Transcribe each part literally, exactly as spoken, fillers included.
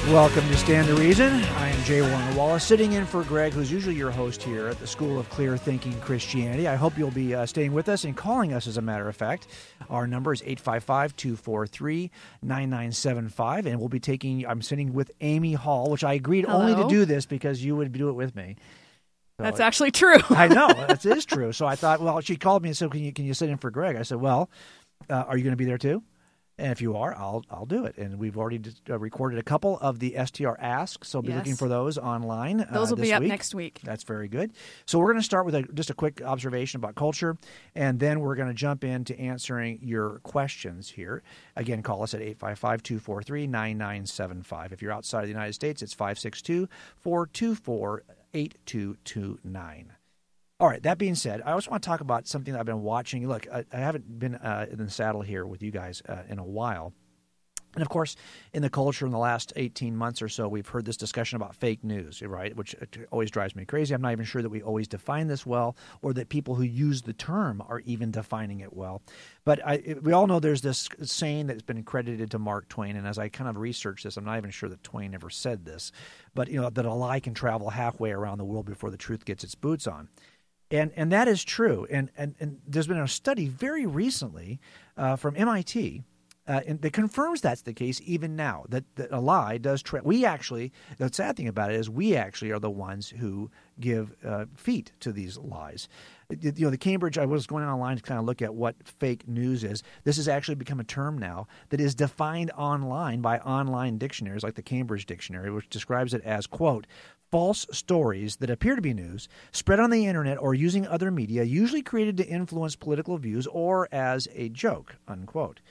Welcome to Stand to Reason. I am Jay Warner Wallace, sitting in for Greg, who's usually your host here at the School of Clear Thinking Christianity. I hope you'll be uh, staying with us and calling us, as a matter of fact. Our number is eight five five, two four three, nine nine seven five, and we'll be taking, I'm sitting with Amy Hall, which I agreed Hello. only to do this because you would do it with me. So That's actually true. I know, that is true. So I thought, well, she called me and said, can you, can you sit in for Greg? I said, well, uh, are you going to be there too? And if you are, I'll I'll do it. And we've already uh, recorded a couple of the S T R Asks, so be Yes. looking for those online. Those uh, will this be up week. next week. That's very good. So we're going to start with a, just a quick observation about culture, and then we're going to jump into answering your questions here. Again, call us at eight five five, two four three, nine nine seven five. If you're outside of the United States, it's five six two, four two four, eight two two nine. All right, that being said, I also want to talk about something that I've been watching. Look, I, I haven't been uh, in the saddle here with you guys uh, in a while. And, of course, in the culture in the last eighteen months or so, we've heard this discussion about fake news, right, which always drives me crazy. I'm not even sure that we always define this well or that people who use the term are even defining it well. But I, we all know there's this saying that's been credited to Mark Twain, and as I kind of researched this, I'm not even sure that Twain ever said this, but, you know, that a lie can travel halfway around the world before the truth gets its boots on. And and that is true. And, and, and there's been a study very recently uh, from M I T Uh, and that confirms that's the case even now, that, that a lie does tra- we actually, the sad thing about it is we actually are the ones who give uh, feet to these lies. You know, the Cambridge, I was going online to kind of look at what fake news is. This has actually become a term now that is defined online by online dictionaries like the Cambridge Dictionary, which describes it as, quote, false stories that appear to be news, spread on the internet or using other media, usually created to influence political views or as a joke, unquote.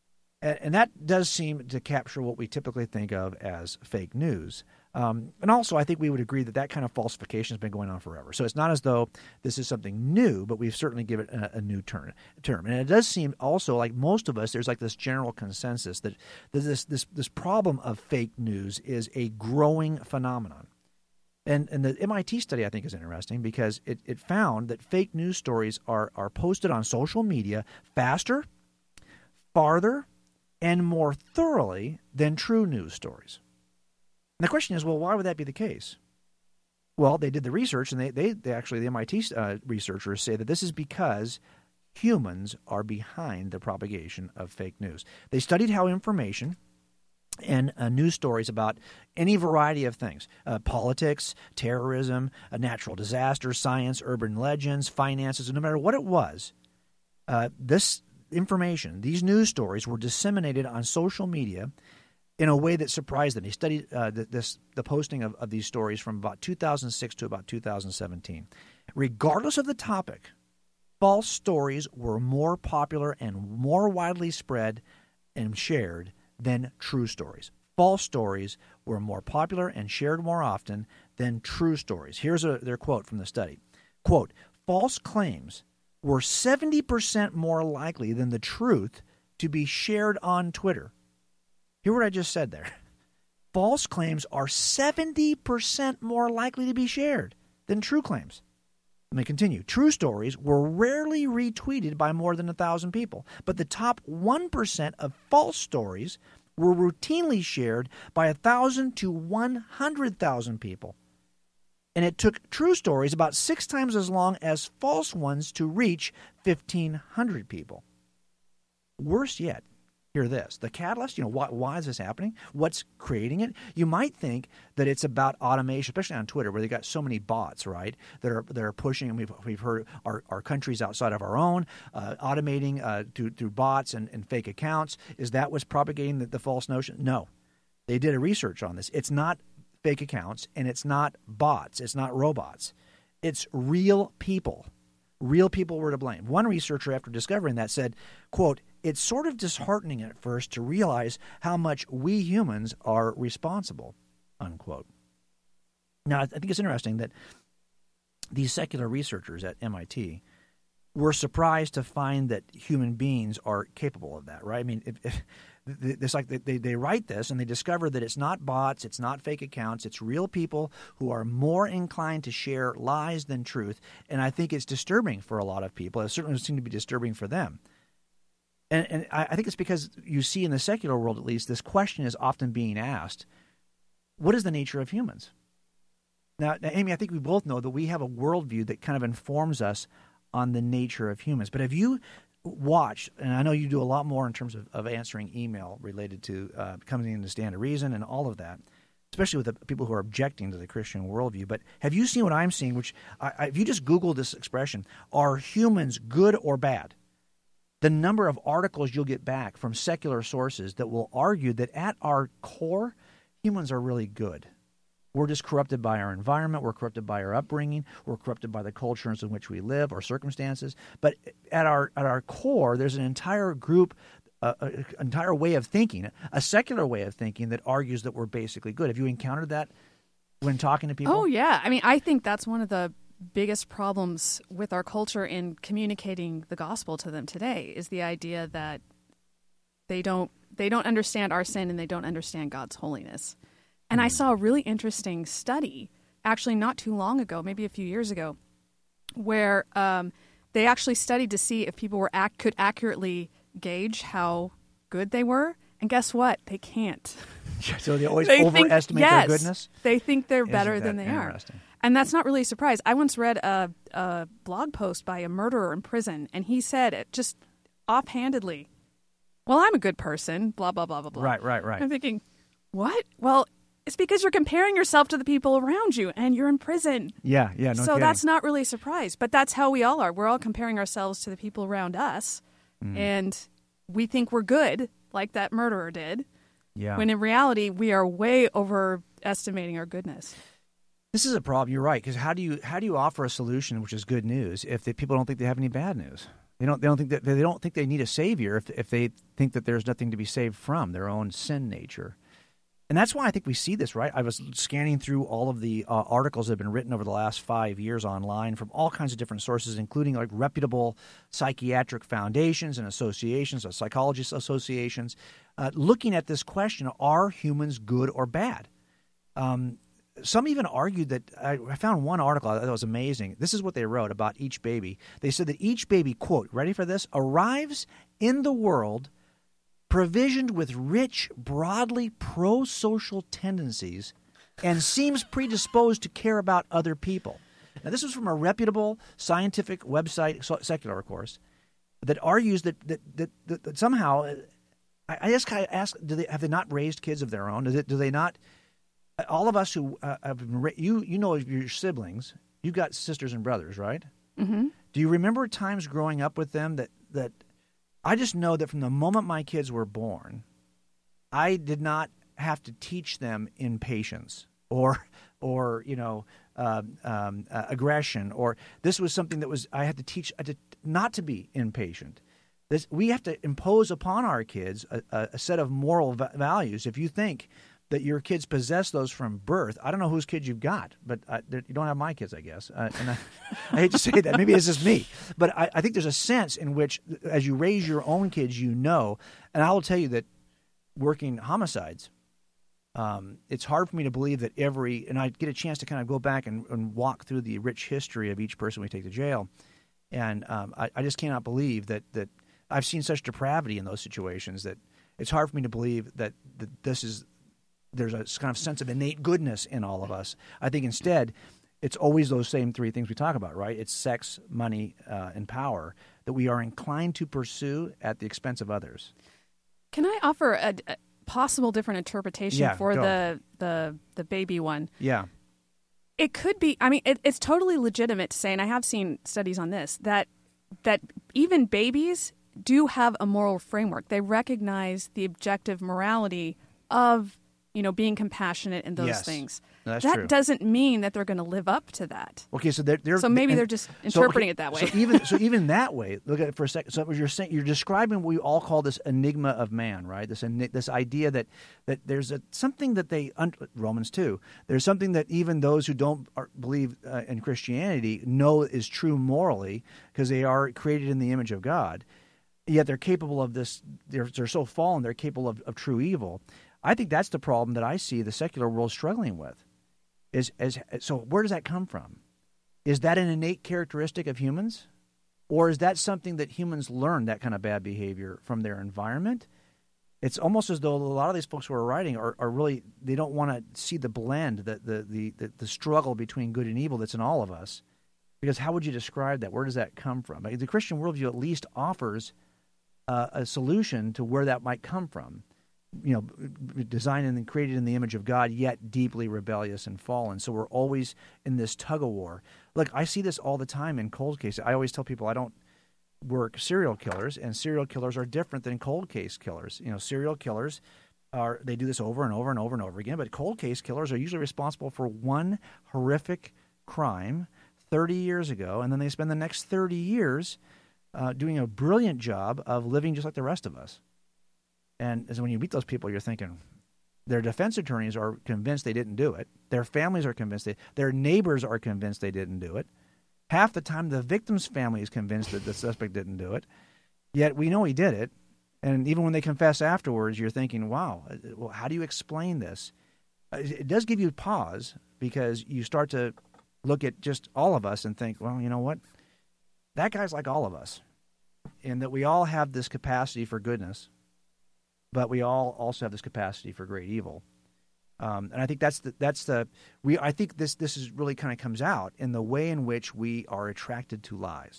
And that does seem to capture what we typically think of as fake news. Um, and also, I think we would agree that that kind of falsification has been going on forever. So it's not as though this is something new, but we've certainly given it a, a new term. term. And it does seem also like most of us, there's like this general consensus that this this this problem of fake news is a growing phenomenon. And and the M I T study, I think, is interesting because it, it found that fake news stories are are posted on social media faster, farther, and more thoroughly than true news stories. And the question is, well, why would that be the case? Well, they did the research, and they, they, they actually, the M I T uh, researchers say that this is because humans are behind the propagation of fake news. They studied how information and uh, news stories about any variety of things, uh, politics, terrorism, a natural disaster, science, urban legends, finances, no matter what it was, uh, this information, these news stories were disseminated on social media in a way that surprised them. They studied uh, the, this, the posting of, of these stories from about two thousand six to about two thousand seventeen. Regardless of the topic, false stories were more popular and more widely spread and shared than true stories. False stories were more popular and shared more often than true stories. Here's a, their quote from the study. Quote, false claims were seventy percent more likely than the truth to be shared on Twitter. Hear what I just said there. False claims are seventy percent more likely to be shared than true claims. Let me continue. True stories were rarely retweeted by more than one thousand people, but the top one percent of false stories were routinely shared by one thousand to one hundred thousand people. And it took true stories about six times as long as false ones to reach fifteen hundred people. Worse yet, hear this. The catalyst, you know, why, why is this happening? What's creating it? You might think that it's about automation, especially on Twitter, where they got so many bots, right, that are that are pushing, and we've, we've heard our, our countries outside of our own, uh, automating uh, through, through bots and, and fake accounts. Is that what's propagating the, the false notion? No. They did a research on this. It's not fake accounts, and it's not bots. It's not robots. It's real people. Real people were to blame. One researcher, after discovering that, said, quote, it's sort of disheartening at first to realize how much we humans are responsible, unquote. Now, I think it's interesting that these secular researchers at M I T were surprised to find that human beings are capable of that, right? I mean, if, if, it's like they, they write this and they discover that it's not bots, it's not fake accounts, it's real people who are more inclined to share lies than truth. And I think it's disturbing for a lot of people. It certainly seems to be disturbing for them. And, and I think it's because you see in the secular world, at least, this question is often being asked. what is the nature of humans? Now, now, Amy, I think we both know that we have a worldview that kind of informs us on the nature of humans. But have you watched, and I know you do a lot more in terms of, of answering email related to uh, coming in to stand to reason and all of that, especially with the people who are objecting to the Christian worldview. But have you seen what I'm seeing, which I, I, if you just Google this expression, are humans good or bad? The number of articles you'll get back from secular sources that will argue that at our core, humans are really good. We're just corrupted by our environment. We're corrupted by our upbringing. We're corrupted by the cultures in which we live or circumstances. But at our at our core, there's an entire group, uh, an entire way of thinking, a secular way of thinking that argues that we're basically good. Have you encountered that when talking to people? Oh, yeah. I mean, I think that's one of the biggest problems with our culture in communicating the gospel to them today is the idea that they don't they don't understand our sin and they don't understand God's holiness. And I saw a really interesting study, actually not too long ago, maybe a few years ago, where um, they actually studied to see if people were ac- could accurately gauge how good they were. And guess what? They can't. So they always they overestimate think, yes, their goodness? They think they're better Isn't than that they are. interesting? And that's not really a surprise. I once read a, a blog post by a murderer in prison, and he said it just offhandedly, well, I'm a good person, blah, blah, blah, blah, blah. Right, right, right. I'm thinking, what? Well, it's because you're comparing yourself to the people around you, and you're in prison. Yeah, yeah, no So kidding. that's not really a surprise, but that's how we all are. We're all comparing ourselves to the people around us, Mm. and we think we're good, like that murderer did, Yeah. when in reality, we are way overestimating our goodness. This is a problem. You're right. Because how do you how do you offer a solution which is good news if the people don't think they have any bad news? They don't. They don't think that they don't think they need a savior if if they think that there's nothing to be saved from their own sin nature. And that's why I think we see this, right? I was scanning through all of the uh, articles that have been written over the last five years online from all kinds of different sources, including like reputable psychiatric foundations and associations, uh, psychologist associations, uh, looking at this question: are humans good or bad? Um, Some even argued that I found one article that was amazing. This is what they wrote about each baby. They said that each baby, quote, ready for this, arrives in the world provisioned with rich, broadly pro-social tendencies and seems predisposed to care about other people. Now, this was from a reputable scientific website, secular, of course, that argues that that that, that, that somehow, I, I just kind of ask, do they have they not raised kids of their own? Do they, do they not? All of us who uh, have been ra- you you know your siblings, you've got sisters and brothers, right? Mm-hmm. Do you remember times growing up with them that that I just know that from the moment my kids were born, I did not have to teach them impatience or or you know um, um, uh, aggression, or this was something that was I had to teach I had to, not to be impatient. This we have to impose upon our kids a, a, a set of moral va- values. If you think that your kids possess those from birth. I don't know whose kids you've got, but uh, you don't have my kids, I guess. Uh, and I, I hate to say that. Maybe it's just me. But I, I think there's a sense in which as you raise your own kids, you know. And I will tell you that working homicides, um, it's hard for me to believe that every – and I get a chance to kind of go back and, and walk through the rich history of each person we take to jail. And um, I, I just cannot believe that, that I've seen such depravity in those situations that it's hard for me to believe that, that this is – there's a kind of sense of innate goodness in all of us. I think instead, it's always those same three things we talk about, right? It's sex, money, uh, and power that we are inclined to pursue at the expense of others. Can I offer a, a possible different interpretation Yeah, for go. the, the the baby one? Yeah. It could be, I mean, it, it's totally legitimate to say, and I have seen studies on this, that that even babies do have a moral framework. They recognize the objective morality of you know, being compassionate and those Yes, things. that's that true. doesn't mean that they're going to live up to that. Okay, so they're, they're So maybe and- they're just so, interpreting okay, it that way. So even so, even that way, look at it for a second. So what you're saying, you're describing what we all call this enigma of man, right? This eni- this idea that that there's a something that they un- Romans two. There's something that even those who don't are, believe uh, in Christianity know is true morally because they are created in the image of God. Yet they're capable of this. They're they're so fallen. They're capable of, of true evil. I think that's the problem that I see the secular world struggling with. Is as so where does that come from? Is that an innate characteristic of humans? Or is that something that humans learn, that kind of bad behavior, from their environment? It's almost as though a lot of these folks who are writing are, are really, they don't want to see the blend, the, the, the, the, the struggle between good and evil that's in all of us. Because how would you describe that? Where does that come from? The Christian worldview at least offers uh, a solution to where that might come from. You know, designed and created in the image of God, yet deeply rebellious and fallen. So we're always in this tug of war. Look, I see this all the time in cold cases. I always tell people I don't work serial killers, and serial killers are different than cold case killers. You know, serial killers are they do this over and over and over and over again, but cold case killers are usually responsible for one horrific crime thirty years ago, and then they spend the next thirty years uh, doing a brilliant job of living just like the rest of us. And as when you meet those people, you're thinking, their defense attorneys are convinced they didn't do it. Their families are convinced they, their neighbors are convinced they didn't do it. Half the time, the victim's family is convinced that the suspect didn't do it. Yet we know he did it. And even when they confess afterwards, you're thinking, wow, well, how do you explain this? It does give you pause because you start to look at just all of us and think, well, you know what? That guy's like all of us. And that we all have this capacity for goodness. But we all also have this capacity for great evil, um, and I think that's the that's the we. I think this this is really kind of comes out in the way in which we are attracted to lies,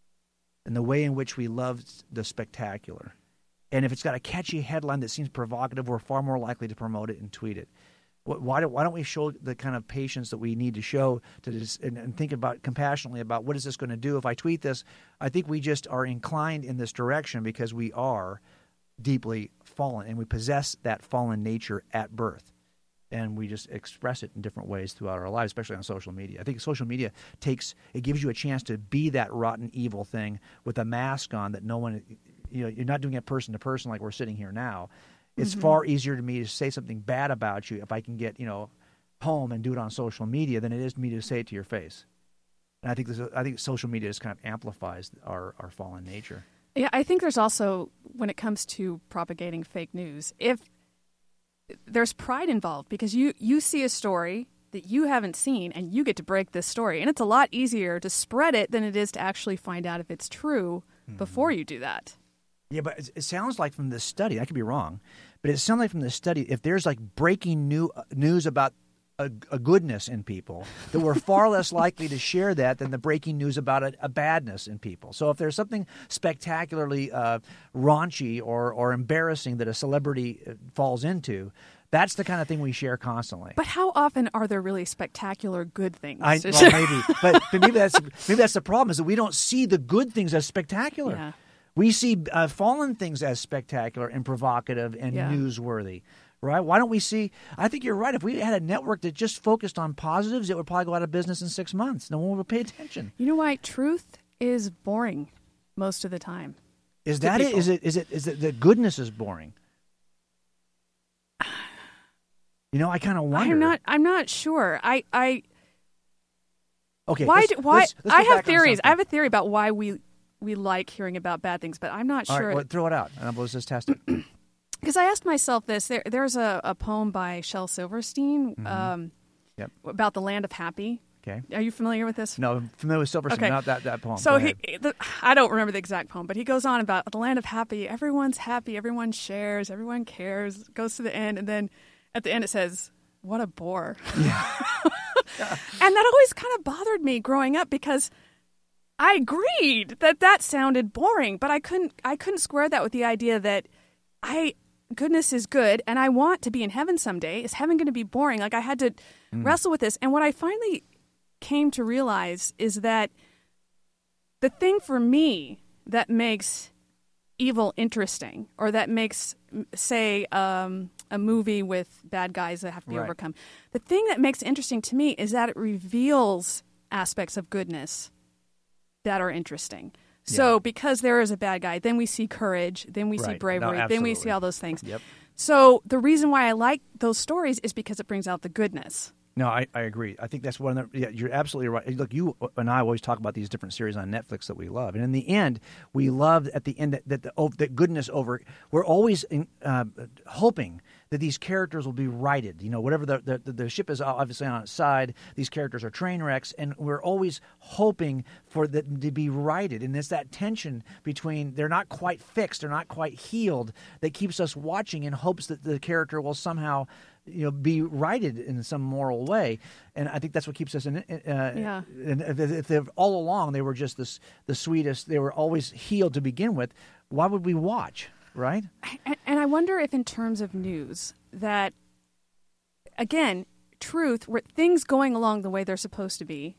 and the way in which we love the spectacular. And if it's got a catchy headline that seems provocative, we're far more likely to promote it and tweet it. Why don't why don't we show the kind of patience that we need to show to this, and, and think about compassionately about what is this going to do if I tweet this? I think we just are inclined in this direction because we are deeply fallen, and we possess that fallen nature at birth, and we just express it in different ways throughout our lives, especially on social media. I think social media takes it gives you a chance to be that rotten evil thing with a mask on that no one, you know, you're not doing it person to person like we're sitting here now. It's mm-hmm. far easier to me to say something bad about you if I can get, you know, home and do it on social media than it is to me to say it to your face. And I think this, I think social media just kind of amplifies our, our fallen nature. Yeah, I think there's also, when it comes to propagating fake news, if there's pride involved because you, you see a story that you haven't seen and you get to break this story. And it's a lot easier to spread it than it is to actually find out if it's true mm-hmm. before you do that. Yeah, but it, it sounds like from this study, I could be wrong, but it sounds like from this study, if there's like breaking new news about A, a goodness in people, that we're far less likely to share that than the breaking news about a, a badness in people. So if there's something spectacularly uh, raunchy or, or embarrassing that a celebrity falls into, that's the kind of thing we share constantly. But how often are there really spectacular good things? I, well, maybe, but, but maybe that's maybe that's the problem is that we don't see the good things as spectacular. Yeah. We see uh, fallen things as spectacular and provocative and yeah. newsworthy. Right? Why don't we see? I think you're right. If we had a network that just focused on positives, it would probably go out of business in six months. No one would pay attention. You know why? Truth is boring most of the time. Is that it? Is it? Is it? Is it that goodness is boring? You know, I kind of wonder. I'm not. I'm not sure. I. I. Okay. Why? Let's, do, why? let's, let's I have theories. I have a theory about why we we like hearing about bad things, but I'm not All sure. Right, well, throw it out, and let's just test it. Because I asked myself this. There, there's a, a poem by Shel Silverstein mm-hmm. um, yep. about the land of happy. Okay. Are you familiar with this? No, I'm familiar with Silverstein, okay. not that, that poem. So he, the, I don't remember the exact poem, but he goes on about the land of happy. Everyone's happy. Everyone shares. Everyone cares. Goes to the end. And then at the end it says, what a bore. Yeah. yeah. And that always kind of bothered me growing up because I agreed that that sounded boring, but I couldn't, I couldn't square that with the idea that I... goodness is good, and I want to be in heaven someday. Is heaven going to be boring? Like, I had to mm. wrestle with this. And what I finally came to realize is that the thing for me that makes evil interesting, or that makes, say, um, a movie with bad guys that have to be right. overcome, the thing that makes it interesting to me is that it reveals aspects of goodness that are interesting. So yeah. because there is a bad guy, then we see courage, then we right. see bravery, no, then we see all those things. Yep. So the reason why I like those stories is because it brings out the goodness. No, I, I agree. I think that's one of the, yeah, you're absolutely right. Look, you and I always talk about these different series on Netflix that we love. And in the end, we love at the end that, that, the, that goodness over, we're always in, uh, hoping that these characters will be righted. You know, whatever the, the the ship is obviously on its side, these characters are train wrecks, and we're always hoping for them to be righted. And it's that tension between they're not quite fixed, they're not quite healed, that keeps us watching in hopes that the character will somehow, you know, be righted in some moral way. And I think that's what keeps us in. Uh, yeah. And if, if they're all along they were just this, the sweetest, they were always healed to begin with, why would we watch, right? And, and I wonder if in terms of news that, again, truth, where things going along the way they're supposed to be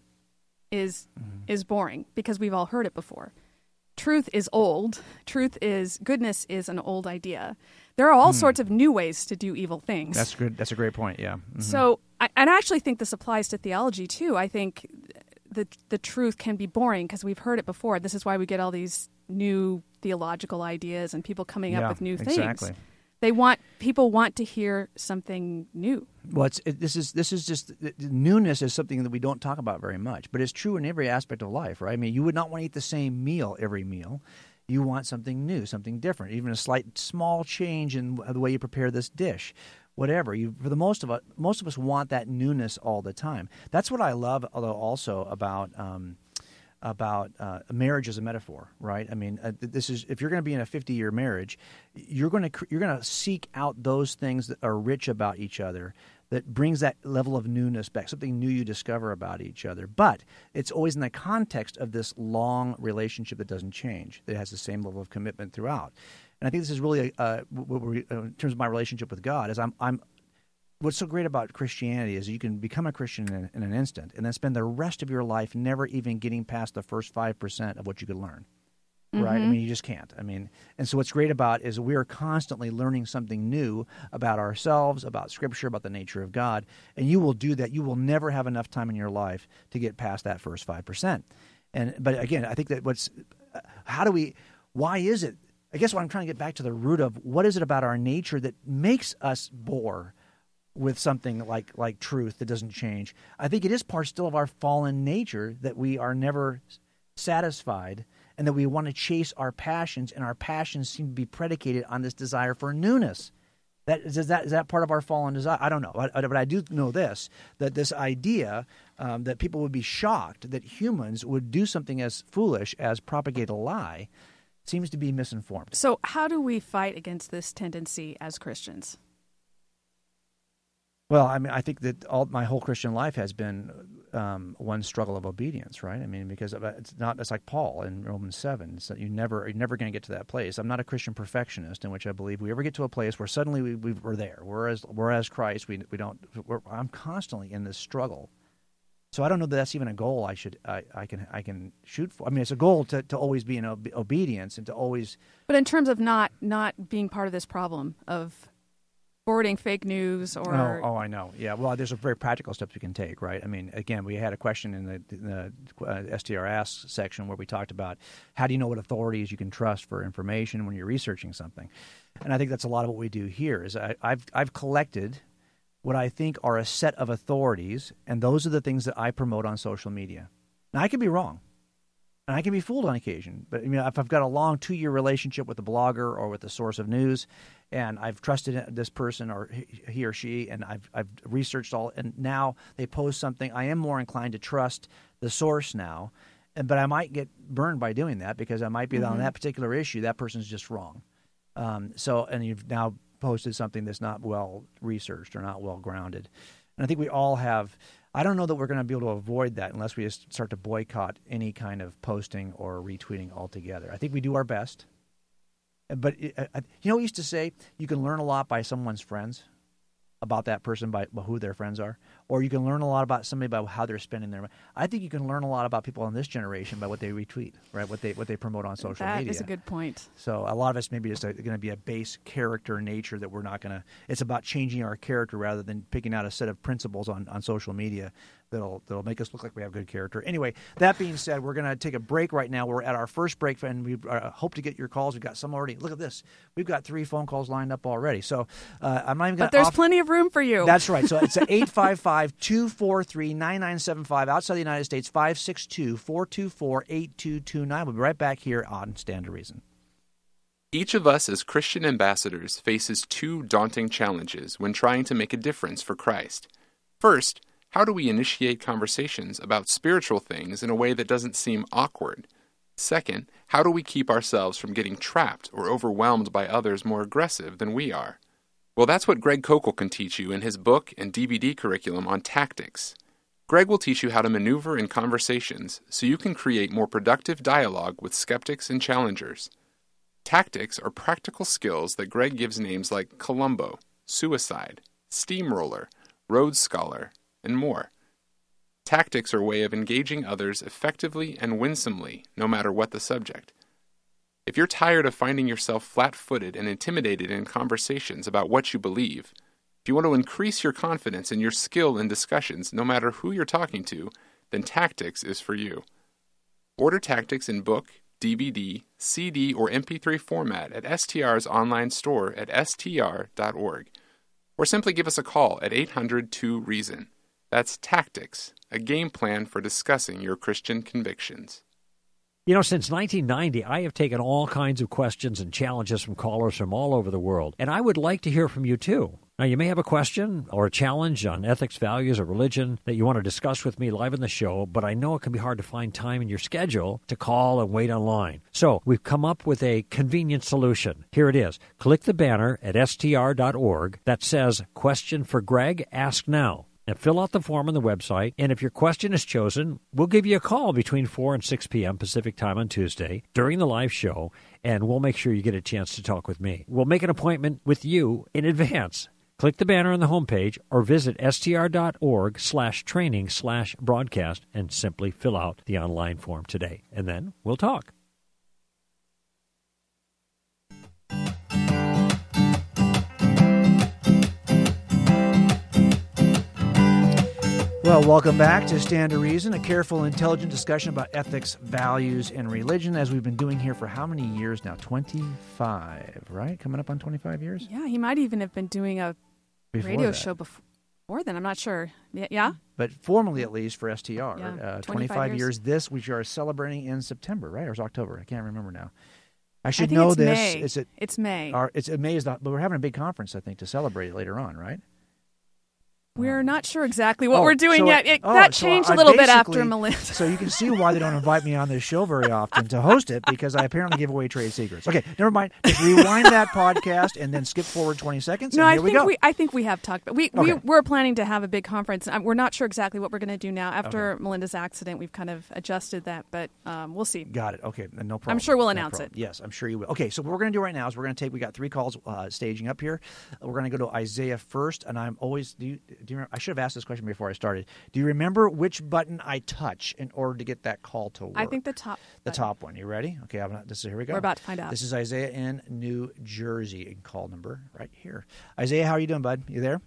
is mm-hmm. is boring because we've all heard it before. Truth is old. Truth is, goodness is an old idea. There are all mm. sorts of new ways to do evil things. That's good. That's a great point, yeah. Mm-hmm. So, I, and I actually think this applies to theology, too. I think the, the truth can be boring because we've heard it before. This is why we get all these new theological ideas and people coming yeah, up with new things. Exactly. They want people want to hear something new. Well, it's, it, this is this is just newness is something that we don't talk about very much, but it's true in every aspect of life, right? I mean, you would not want to eat the same meal every meal. You want something new, something different, even a slight small change in the way you prepare this dish, whatever. You, for the most of us, most of us want that newness all the time. That's what I love, although also about. Um, about uh, marriage as a metaphor, right? I mean, uh, this is if you're going to be in a fifty-year marriage, you're going to you're going to seek out those things that are rich about each other, that brings that level of newness back, something new you discover about each other. But it's always in the context of this long relationship that doesn't change, that has the same level of commitment throughout. And I think this is really, uh, what we're, in terms of my relationship with God, is I'm I'm. What's so great about Christianity is you can become a Christian in, in an instant and then spend the rest of your life never even getting past the first five percent of what you could learn, mm-hmm. right? I mean, you just can't. I mean, and so what's great about it is we are constantly learning something new about ourselves, about Scripture, about the nature of God, and you will do that. You will never have enough time in your life to get past that first five percent. And But again, I think that what's – how do we – why is it – I guess what I'm trying to get back to the root of what is it about our nature that makes us bore with something like like truth that doesn't change. I think it is part still of our fallen nature that we are never satisfied and that we want to chase our passions, and our passions seem to be predicated on this desire for newness. That is that is that part of our fallen desire? I don't know, but, but I do know this, that this idea um, that people would be shocked that humans would do something as foolish as propagate a lie seems to be misinformed. So how do we fight against this tendency as Christians? Well, I mean, I think that all my whole Christian life has been um, one struggle of obedience, right? I mean, because it's not. It's like Paul in Romans seven. So you never, you're never going to get to that place. I'm not a Christian perfectionist, in which I believe we ever get to a place where suddenly we, we we're there. Whereas, whereas Christ, we we don't. We're, I'm constantly in this struggle. So I don't know that that's even a goal I should I, I can I can shoot for. I mean, it's a goal to, to always be in ob- obedience and to always. But in terms of not not being part of this problem of forwarding fake news or oh, oh I know yeah well there's a very practical steps we can take, right? I mean, again, we had a question in the, in the uh, S T R Ask section where we talked about how do you know what authorities you can trust for information when you're researching something, and I think that's a lot of what we do here. Is I, I've I've collected what I think are a set of authorities, and those are the things that I promote on social media. Now I could be wrong. And I can be fooled on occasion, but you know, if I've got a long two-year relationship with a blogger or with a source of news, and I've trusted this person or he or she, and I've I've researched all, and now they post something, I am more inclined to trust the source now, and but I might get burned by doing that because I might be mm-hmm. on that particular issue, that person's just wrong. Um, so, and you've now posted something that's not well researched or not well grounded, and I think we all have. I don't know that we're going to be able to avoid that unless we just start to boycott any kind of posting or retweeting altogether. I think we do our best. But it, uh, you know what we used to say? You can learn a lot by someone's friends, about that person by, by who their friends are. Or you can learn a lot about somebody by how they're spending their money. I think you can learn a lot about people in this generation by what they retweet, right? What they what they promote on social that media. That is a good point. So a lot of us maybe just going to be a base character nature that we're not going to – it's about changing our character rather than picking out a set of principles on, on social media that'll that'll make us look like we have good character. Anyway, that being said, we're going to take a break right now. We're at our first break, and we uh, hope to get your calls. We've got some already. Look at this. We've got three phone calls lined up already. So uh, I'm not even going to – But there's off- plenty of room for you. That's right. So it's eight five five, two four three, nine nine seven five. Outside the United States, five six two, four two four, eight two two nine. We'll be right back here on Stand to Reason. Each of us as Christian ambassadors faces two daunting challenges when trying to make a difference for Christ. First, how do we initiate conversations about spiritual things in a way that doesn't seem awkward? Second, how do we keep ourselves from getting trapped or overwhelmed by others more aggressive than we are? Well, that's what Greg Koukl can teach you in his book and D V D curriculum on tactics. Greg will teach you how to maneuver in conversations so you can create more productive dialogue with skeptics and challengers. Tactics are practical skills that Greg gives names like Columbo, Suicide, Steamroller, Rhodes Scholar, and more. Tactics are a way of engaging others effectively and winsomely, no matter what the subject. If you're tired of finding yourself flat-footed and intimidated in conversations about what you believe, if you want to increase your confidence and your skill in discussions, no matter who you're talking to, then Tactics is for you. Order Tactics in book, D V D, C D, or M P three format at S T R's online store at S T R dot org. Or simply give us a call at eight hundred two reason. That's Tactics, a game plan for discussing your Christian convictions. You know, since nineteen ninety, I have taken all kinds of questions and challenges from callers from all over the world, and I would like to hear from you, too. Now, you may have a question or a challenge on ethics, values, or religion that you want to discuss with me live in the show, but I know it can be hard to find time in your schedule to call and wait online. So we've come up with a convenient solution. Here it is. Click the banner at S T R dot org that says, Question for Greg, Ask Now. And fill out the form on the website, and if your question is chosen, we'll give you a call between four and six p.m. Pacific time on Tuesday during the live show, and we'll make sure you get a chance to talk with me. We'll make an appointment with you in advance. Click the banner on the homepage or visit str.org slash training slash broadcast and simply fill out the online form today. And then we'll talk. Well, welcome back to Stand to Reason, a careful, intelligent discussion about ethics, values, and religion, as we've been doing here for how many years now? twenty-five, right? Coming up on twenty-five years? Yeah, he might even have been doing a Before radio that. show before then. I'm not sure. Y- Yeah? But formally, at least, for S T R. Yeah, Uh, twenty-five twenty-five years. years this, which we are celebrating in September, right? Or is it October? I can't remember now. I I should think know it's this. May. It's, a, It's May. our, it's May is not, but we're having a big conference, I think, to celebrate it later on, right? We're not sure exactly what Oh, we're doing so yet. I- It, oh, that so changed I a little bit after basically- Melinda. So you can see why they don't invite me on this show very often to host it, because I apparently give away trade secrets. Okay, never mind. Just rewind that podcast and then skip forward twenty seconds, No, and I here we think go. we, I think we have talked. But we, we Okay. we're planning to have a big conference. Um, We're not sure exactly what we're going to do now. After Melinda's accident, we've kind of adjusted that, but um, we'll see. Got it. Okay, no problem. I'm sure we'll No announce problem. it. Yes, I'm sure you will. Okay, so what we're going to do right now is we're going to take. We got three calls uh, staging up here. We're going to go to Isaiah first, and I'm always. Do you? Do you remember, I should have asked this question before I started. Do you remember which button I touch in order to get that call to work? I think the top. the button. top one. You ready? Okay, I'm not, this is here we go. We're about to find out. This is Isaiah in New Jersey. And call number right here. Isaiah, how are you doing, bud? You there?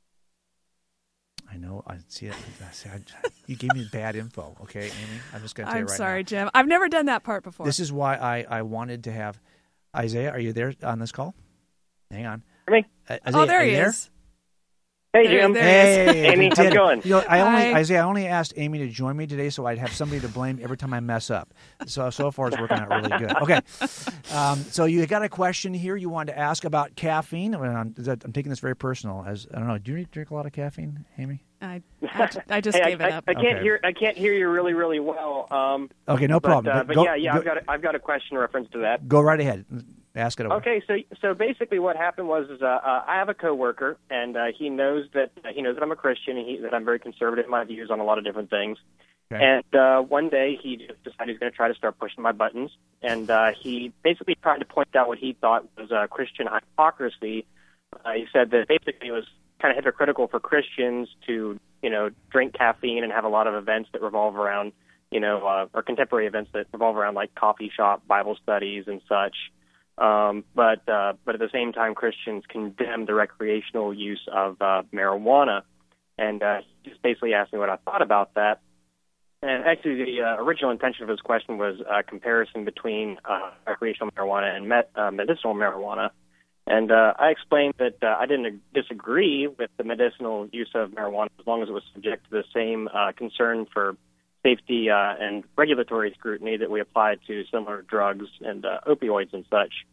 I know. I see it. I see, I, you gave me bad info. Okay, Amy. I'm just going to tell you I'm right sorry, now. Jim. I've never done that part before. This is why I, I wanted to have Isaiah. Are you there on this call? Hang on. Me? Uh, Isaiah, oh, there are he you there? is. Hey, There- Jim. there he is. Hey, Amy, we how's did it going? You know, I only Hi. Isaiah, I only asked Amy to join me today, so I'd have somebody to blame every time I mess up. So so far, it's working out really good. Okay, um, so you got a question here you wanted to ask about caffeine. And I'm, I'm taking this very personal. As I don't know, do you drink a lot of caffeine, Amy? I, I, ju- I just hey, gave I, it up. I, I can't Okay. hear. I can't hear you really, really well. Um, Okay, no but, problem. Uh, But but go- yeah, yeah, go- I've got. A, I've got a question in reference to that. Go right ahead. Ask it over. Okay, so so basically, what happened was, is uh, uh, I have a coworker, and uh, he knows that uh, he knows that I'm a Christian, and he, that I'm very conservative in my views on a lot of different things. Okay. And uh, one day, he just decided he's going to try to start pushing my buttons, and uh, he basically tried to point out what he thought was uh, Christian hypocrisy. Uh, he said that basically it was kind of hypocritical for Christians to, you know, drink caffeine and have a lot of events that revolve around, you know, uh, or contemporary events that revolve around like coffee shop Bible studies and such. Um, but uh, but at the same time, Christians condemn the recreational use of uh, marijuana, and uh, he just basically asked me what I thought about that. And actually, the uh, original intention of his question was a comparison between uh, recreational marijuana and met, uh, medicinal marijuana. And uh, I explained that uh, I didn't disagree with the medicinal use of marijuana as long as it was subject to the same uh, concern for safety uh, and regulatory scrutiny that we apply to similar drugs and uh, opioids and such.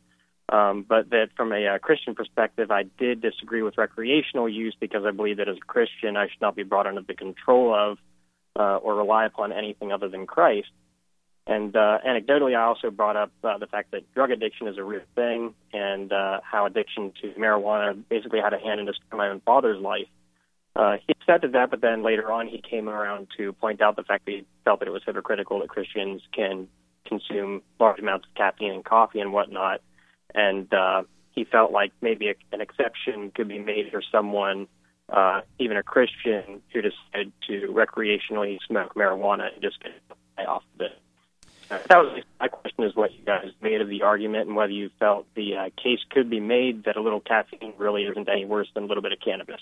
Um, but that from a uh, Christian perspective, I did disagree with recreational use because I believe that as a Christian, I should not be brought under the control of uh, or rely upon anything other than Christ. And uh, anecdotally, I also brought up uh, the fact that drug addiction is a real thing, and uh, how addiction to marijuana basically had a hand in destroying my own father's life. Uh, he accepted that, but then later on he came around to point out the fact that he felt that it was hypocritical that Christians can consume large amounts of caffeine and coffee and whatnot. And uh, he felt like maybe a, an exception could be made for someone, uh, even a Christian, who decided to recreationally smoke marijuana and just get high off of it. Uh, that was my question: is what you guys made of the argument, and whether you felt the uh, case could be made that a little caffeine really isn't any worse than a little bit of cannabis.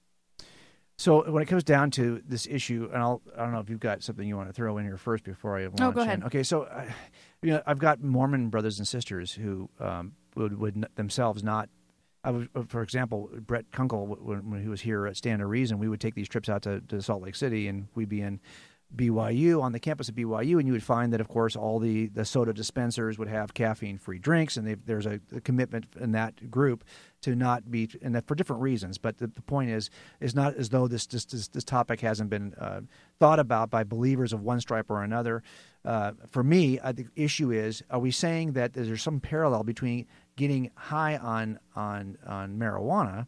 So when it comes down to this issue, and I'll, I don't know if you've got something you want to throw in here first before I launch Oh, go ahead. in. Okay, so uh, you know, I've got Mormon brothers and sisters who um, would, would themselves not. I would, for example, Brett Kunkel, when, when he was here at Stand to Reason, we would take these trips out to, to Salt Lake City, and we'd be in B Y U, on the campus of B Y U, and you would find that, of course, all the, the soda dispensers would have caffeine-free drinks, and there's a, a commitment in that group to not be, and that for different reasons. But the, the point is, is not as though this this, this, this topic hasn't been uh, thought about by believers of one stripe or another. Uh, for me, uh, the issue is, are we saying that there's some parallel between getting high on on on marijuana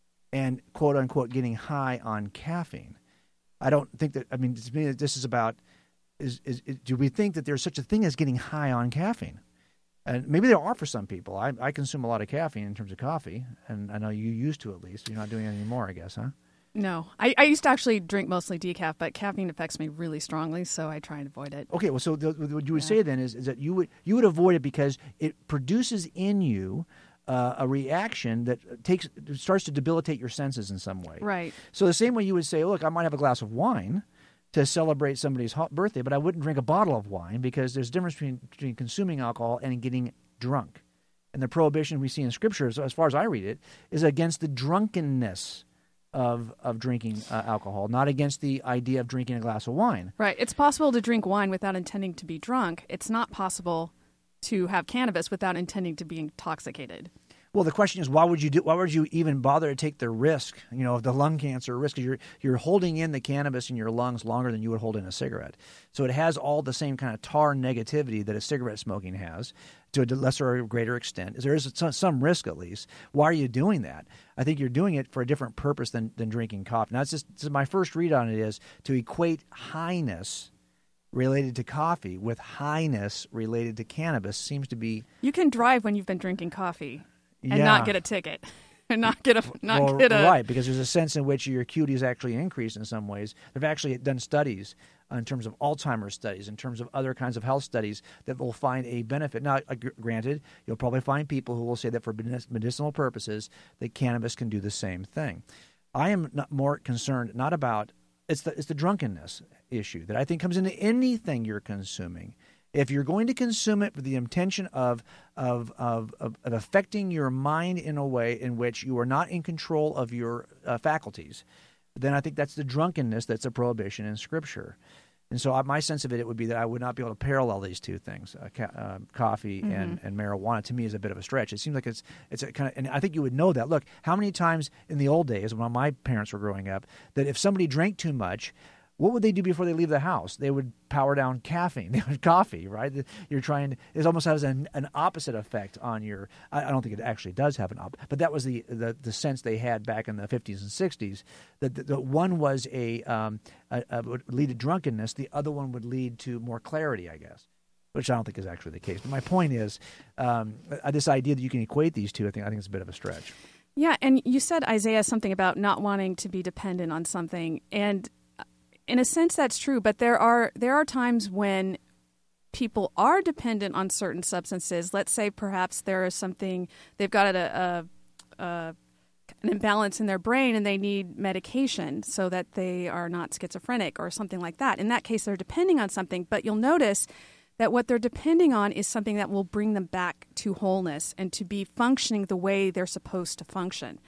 and quote unquote getting high on caffeine? I don't think that. I mean, to me, this is about: is, is, is do we think that there's such a thing as getting high on caffeine? And maybe there are for some people. I, I consume a lot of caffeine in terms of coffee, and I know you used to at least. You're not doing it anymore, I guess, huh? No, I, I used to actually drink mostly decaf, but caffeine affects me really strongly, so I try and avoid it. Okay, well, so the, what you would Yeah. say then is, is that you would you would avoid it because it produces in you uh, a reaction that takes starts to debilitate your senses in some way. Right. So the same way you would say, look, I might have a glass of wine to celebrate somebody's hot birthday, but I wouldn't drink a bottle of wine because there's a difference between, between consuming alcohol and getting drunk. And the prohibition we see in Scripture, as far as I read it, is against the drunkenness of of drinking uh, alcohol, not against the idea of drinking a glass of wine. Right. It's possible to drink wine without intending to be drunk. It's not possible to have cannabis without intending to be intoxicated. Well, the question is, why would you do? Why would you even bother to take the risk? You know, of the lung cancer risk. You're you're holding in the cannabis in your lungs longer than you would hold in a cigarette. So it has all the same kind of tar negativity that a cigarette smoking has, to a lesser or greater extent. There is some risk, at least. Why are you doing that? I think you're doing it for a different purpose than than drinking coffee. Now, it's just, this is my first read on it is to equate highness related to coffee with highness related to cannabis seems to be. You can drive when you've been drinking coffee. And Yeah. not get a ticket, and not get a not well, get a right, because there's a sense in which your acuity is actually increased in some ways. They've actually done studies in terms of Alzheimer's studies, in terms of other kinds of health studies that will find a benefit. Now, uh, granted, you'll probably find people who will say that for medicinal purposes, that cannabis can do the same thing. I am not more concerned not about it's the it's the drunkenness issue that I think comes into anything you're consuming. If you're going to consume it with the intention of, of of of of affecting your mind in a way in which you are not in control of your uh, faculties, then I think that's the drunkenness that's a prohibition in Scripture. And so I, my sense of it, it would be that I would not be able to parallel these two things, uh, ca- uh, coffee mm-hmm. and, and marijuana. To me, is a bit of a stretch. It seems like it's it's a kind of, and I think you would know that. Look, how many times in the old days when my parents were growing up, that if somebody drank too much, what would they do before they leave the house? They would power down caffeine. They would coffee, right? You're trying to, it almost has an, an opposite effect on your, I, I don't think it actually does have an opposite, but that was the, the, the sense they had back in the fifties and sixties, that the, the one was a, um, a, a, would lead to drunkenness, the other one would lead to more clarity, I guess, which I don't think is actually the case. But my point is, um, this idea that you can equate these two, I think I think it's a bit of a stretch. Yeah, and you said, Isaiah, something about not wanting to be dependent on something, and in a sense, that's true, but there are there are times when people are dependent on certain substances. Let's say perhaps there is something, they've got a, a, a an imbalance in their brain and they need medication so that they are not schizophrenic or something like that. In that case, they're depending on something, but you'll notice that what they're depending on is something that will bring them back to wholeness and to be functioning the way they're supposed to function.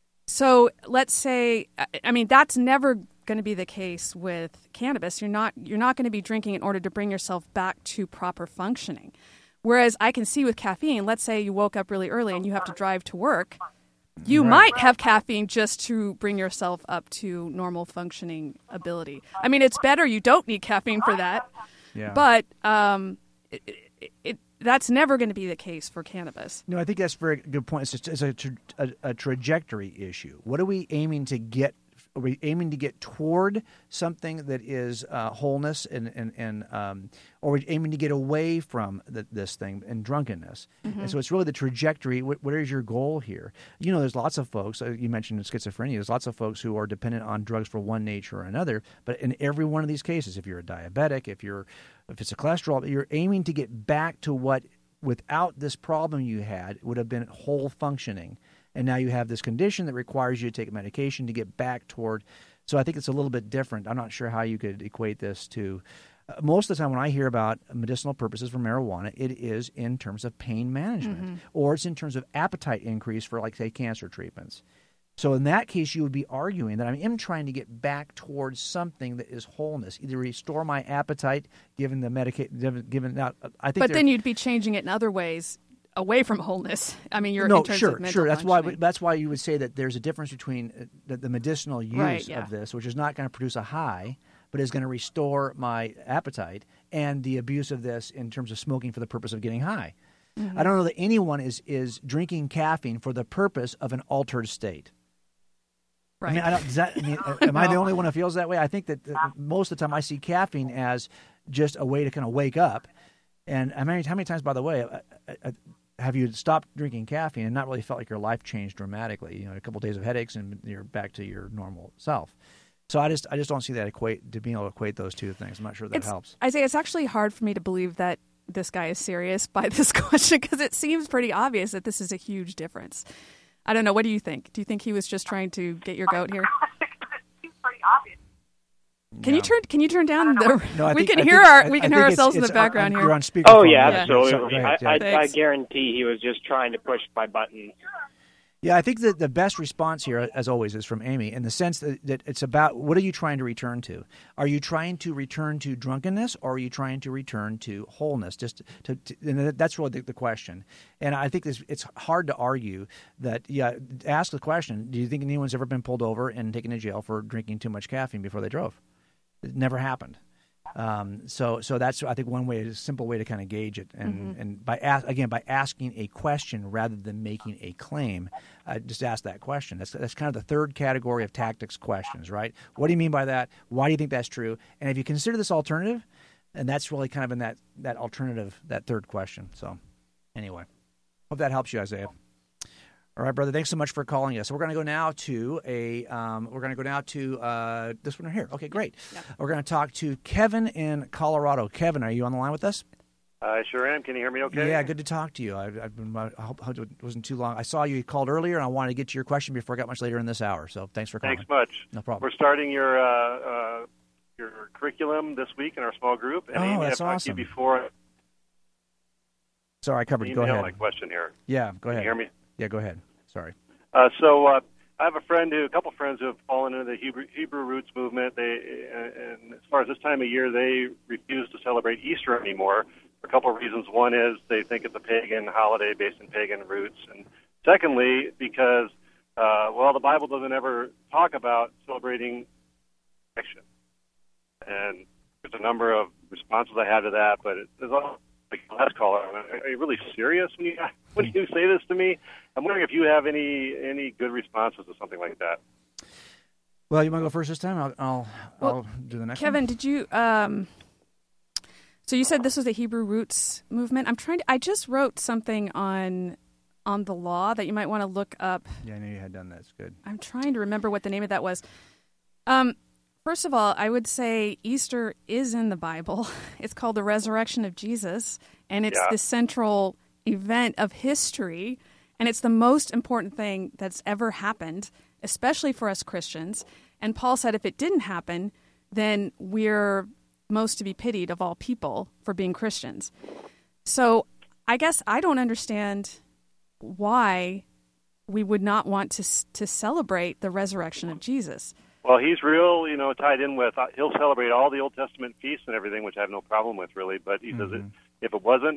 So let's say, I mean, that's never going to be the case with cannabis. You're not you're not going to be drinking in order to bring yourself back to proper functioning. Whereas I can see with caffeine, let's say you woke up really early and you have to drive to work, you Right. might have caffeine just to bring yourself up to normal functioning ability. I mean, it's better you don't need caffeine for that, Yeah. but um, it, it, it, that's never going to be the case for cannabis. No, I think that's a very good point. It's, just, it's a, tra- a, a trajectory issue. What are we aiming to get? Are we aiming to get toward something that is uh, wholeness, and and, and um, or are we aiming to get away from the, this thing and drunkenness? Mm-hmm. And so it's really the trajectory. What, what is your goal here? You know, there's lots of folks. Uh, you mentioned schizophrenia. There's lots of folks who are dependent on drugs for one nature or another. But in every one of these cases, if you're a diabetic, if you're if it's a cholesterol, you're aiming to get back to what, without this problem you had, would have been whole functioning. And now you have this condition that requires you to take medication to get back toward. So I think it's a little bit different. I'm not sure how you could equate this to. Uh, most of the time when I hear about medicinal purposes for marijuana, it is in terms of pain management, Mm-hmm. or it's in terms of appetite increase for, like, say, cancer treatments. So in that case, you would be arguing that I am trying to get back towards something that is wholeness, either restore my appetite given the medication, given, given that. I think But there- then you'd be changing it in other ways away from wholeness. I mean, you're no, in terms sure, of mental sure. That's why functioning. that's why you would say that there's a difference between uh, the, the medicinal use Right, yeah. of this, which is not going to produce a high, but is going to restore my appetite, and the abuse of this in terms of smoking for the purpose of getting high. Mm-hmm. I don't know that anyone is is drinking caffeine for the purpose of an altered state. Right. I mean, I don't, does that, I mean, am I the No. only one who feels that way? I think that uh, most of the time I see caffeine as just a way to kind of wake up. And how many, how many times, by the way, uh, uh, have you stopped drinking caffeine and not really felt like your life changed dramatically? You know, a couple of days of headaches and you're back to your normal self. So I just I just don't see that equate to being able to equate those two things. I'm not sure that It's, helps. I say it's actually hard for me to believe that this guy is serious by this question, because it seems pretty obvious that this is a huge difference. I don't know. What do you think? Do you think he was just trying to get your goat here? It seems pretty obvious. Can Yeah. you turn? Can you turn down the? No, I we think- can I hear think- our. I- we I can think hear it's- ourselves in it's the background on, here. You're on speakerphone. Oh yeah, Yeah. absolutely. So- go ahead, I, I, I Thanks. guarantee he was just trying to push my buttons. Yeah, I think that the best response here, as always, is from Amy, in the sense that, that it's about what are you trying to return to? Are you trying to return to drunkenness, or are you trying to return to wholeness? Just to, to and that's really the, the question. And I think this, it's hard to argue that. Yeah, ask the question: do you think anyone's ever been pulled over and taken to jail for drinking too much caffeine before they drove? It never happened. Um, so, so that's I think one way, a simple way to kind of gauge it, and Mm-hmm. and by as, again by asking a question rather than making a claim, uh, just ask that question. That's that's kind of the third category of tactics questions, right? What do you mean by that? Why do you think that's true? And if you consider this alternative, and that's really kind of in that that alternative, that third question. So, anyway, hope that helps you, Isaiah. All right, brother. Thanks so much for calling us. So we're going to go now to a. Um, we're going to go now to uh, this one here. Okay, great. Yeah. We're going to talk to Kevin in Colorado. Kevin, are you on the line with us? I sure am. Can you hear me okay? Yeah, good to talk to you. I've, I've been. I hope, hope it wasn't too long. I saw you called earlier, and I wanted to get to your question before I got much later in this hour. So thanks for calling. Thanks much. No problem. We're starting your uh, uh, your curriculum this week in our small group. And Oh, Amy, that's I've talked to awesome. you before. Sorry, I covered you. Go Email ahead. my question here. Yeah, go Can ahead. you hear me? Yeah, go ahead. Sorry. Uh, so uh, I have a friend who, a couple friends who have fallen into the Hebrew, Hebrew roots movement. They, uh, and as far as this time of year, they refuse to celebrate Easter anymore for a couple of reasons. One is they think it's a pagan holiday based in pagan roots, and secondly, because uh, well, the Bible doesn't ever talk about celebrating action. And there's a number of responses I have to that, but it, there's all like the last caller. Are you really serious when you when you say this to me? I'm wondering if you have any any good responses to something like that. Well, you want to go first this time? I'll I'll, Well, I'll do the next Kevin, one. did you? Um, so you said this was the Hebrew roots movement. I'm trying to. I just wrote something on on the law that you might want to look up. Yeah, I knew you had done that. It's good. I'm trying to remember what the name of that was. Um, first of all, I would say Easter is in the Bible. It's called the resurrection of Jesus, and it's Yeah. the central event of history, and it's the most important thing that's ever happened, especially for us Christians. And Paul said if it didn't happen, then we're most to be pitied of all people for being Christians. So I guess I don't understand why we would not want to to celebrate the resurrection of Jesus. Well, he's real, you know, tied in with. Uh, he'll celebrate all the Old Testament feasts and everything, which I have no problem with, really. But he says Mhm. it, if it wasn't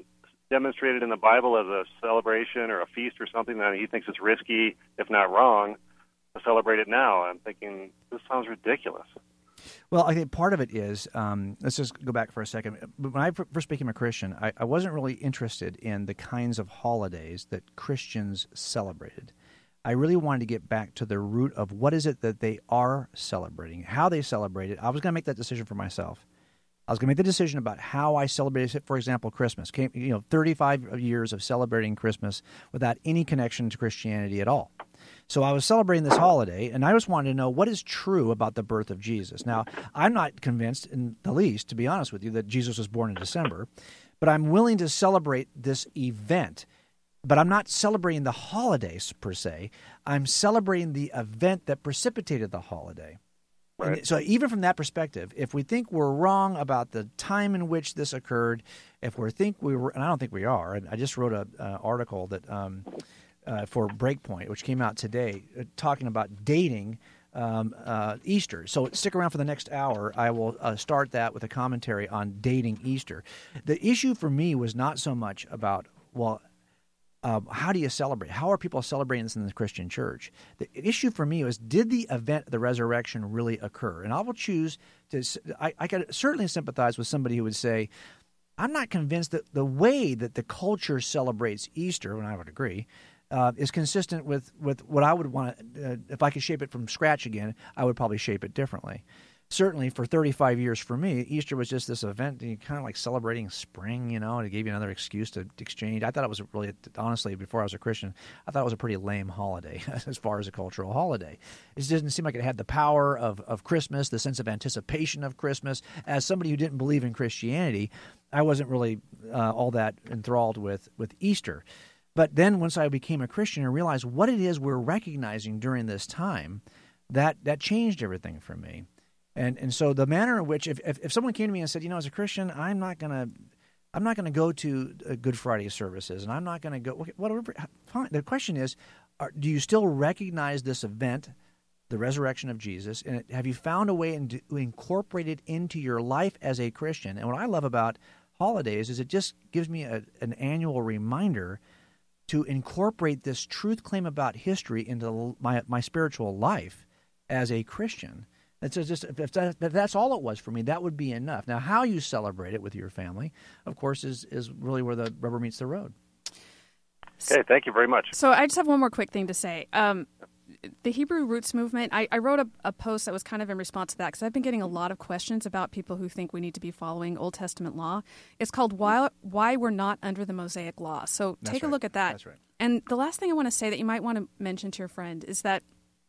demonstrated in the Bible as a celebration or a feast or something, then he thinks it's risky, if not wrong, to celebrate it now. I'm thinking, this sounds ridiculous. Well, I think part of it is, um, let's just go back for a second. When I first became a Christian, I, I wasn't really interested in the kinds of holidays that Christians celebrated. I really wanted to get back to the root of what is it that they are celebrating, how they celebrate it. I was going to make that decision for myself. I was going to make the decision about how I celebrated, for example, Christmas. Came, you know, thirty-five years of celebrating Christmas without any connection to Christianity at all. So I was celebrating this holiday, and I just wanted to know what is true about the birth of Jesus. Now, I'm not convinced in the least, to be honest with you, that Jesus was born in December, but I'm willing to celebrate this event. But I'm not celebrating the holidays per se. I'm celebrating the event that precipitated the holiday. Right. And so even from that perspective, if we think we're wrong about the time in which this occurred, if we think we were, and I don't think we are, and I just wrote an uh, article that um, uh, for Breakpoint, which came out today, uh, talking about dating um, uh, Easter. So stick around for the next hour. I will uh, start that with a commentary on dating Easter. The issue for me was not so much about, well, Uh, how do you celebrate? How are people celebrating this in the Christian church? The issue for me was, did the event of the resurrection really occur? And I will choose to – I, I could certainly sympathize with somebody who would say, I'm not convinced that the way that the culture celebrates Easter, and I would agree, uh, is consistent with, with what I would want to uh, – if I could shape it from scratch again, I would probably shape it differently. Certainly, for thirty-five years for me, Easter was just this event, you kind of like celebrating spring, you know, and it gave you another excuse to exchange. I thought it was really, honestly, before I was a Christian, I thought it was a pretty lame holiday as far as a cultural holiday. It didn't seem like it had the power of, of Christmas, the sense of anticipation of Christmas. As somebody who didn't believe in Christianity, I wasn't really uh, all that enthralled with, with Easter. But then once I became a Christian and realized what it is we're recognizing during this time, that, that changed everything for me. And and so the manner in which, if, if, if someone came to me and said, you know, as a Christian, I'm not gonna, I'm not gonna go to uh, Good Friday services, and I'm not gonna go, whatever. Fine. The question is, are, do you still recognize this event, the resurrection of Jesus, and have you found a way in, to incorporate it into your life as a Christian? And what I love about holidays is it just gives me a, an annual reminder to incorporate this truth claim about history into my my spiritual life as a Christian. It's just if, that, if that's all it was for me, that would be enough. Now, how you celebrate it with your family, of course, is is really where the rubber meets the road. Okay, thank you very much. So I just have one more quick thing to say. Um, the Hebrew Roots movement, I, I wrote a, a post that was kind of in response to that because I've been getting a lot of questions about people who think we need to be following Old Testament law. It's called Why, Why We're Not Under the Mosaic Law. So That's take right. a look at that. That's right. And the last thing I want to say that you might want to mention to your friend is that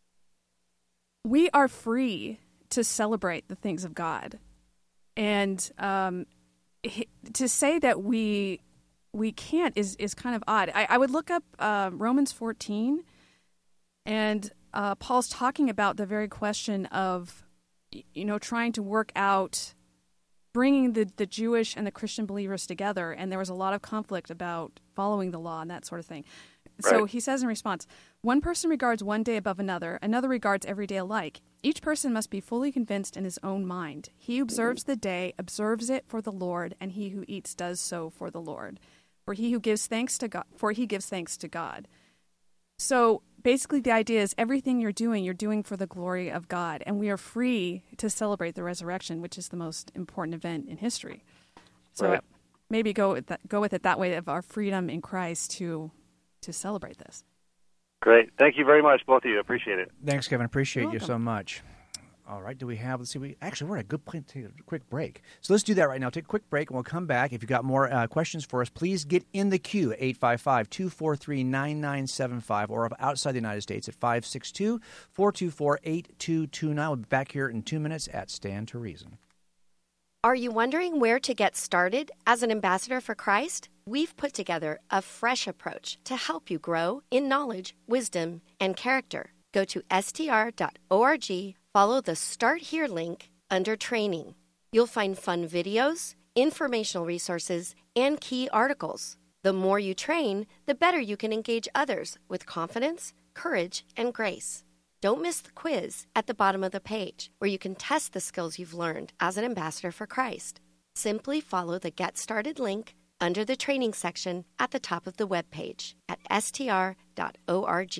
we are free to celebrate the things of God. And um, to say that we we can't is, is kind of odd. I, I would look up uh, Romans fourteen, and uh, Paul's talking about the very question of, you know, trying to work out bringing the, the Jewish and the Christian believers together, and there was a lot of conflict about following the law and that sort of thing. So Right. he says in response, one person regards one day above another, another regards every day alike. Each person must be fully convinced in his own mind. He who observes the day observes it for the Lord, and he who eats does so for the Lord. For he who gives thanks to God, for he gives thanks to God. So basically the idea is everything you're doing, you're doing for the glory of God, and we are free to celebrate the resurrection, which is the most important event in history. So Right. maybe go with that, go with it that way of our freedom in Christ to to celebrate this. Great. Thank you very much, both of you. Appreciate it. Thanks, Kevin. Appreciate You're you welcome. so much. All right, do we have, let's see, we actually, we're at a good point to take a quick break. So let's do that right now. Take a quick break, and we'll come back. If you've got more uh, questions for us, please get in the queue at eight five five, two four three, nine nine seven five or outside the United States at five six two, four two four, eight two two nine. We'll be back here in two minutes at Stand to Reason. Are you wondering where to get started as an ambassador for Christ? We've put together a fresh approach to help you grow in knowledge, wisdom, and character. Go to S T R dot org, follow the Start Here link under Training. You'll find fun videos, informational resources, and key articles. The more you train, the better you can engage others with confidence, courage, and grace. Don't miss the quiz at the bottom of the page, where you can test the skills you've learned as an ambassador for Christ. Simply follow the Get Started link under the training section at the top of the webpage at s t r dot org.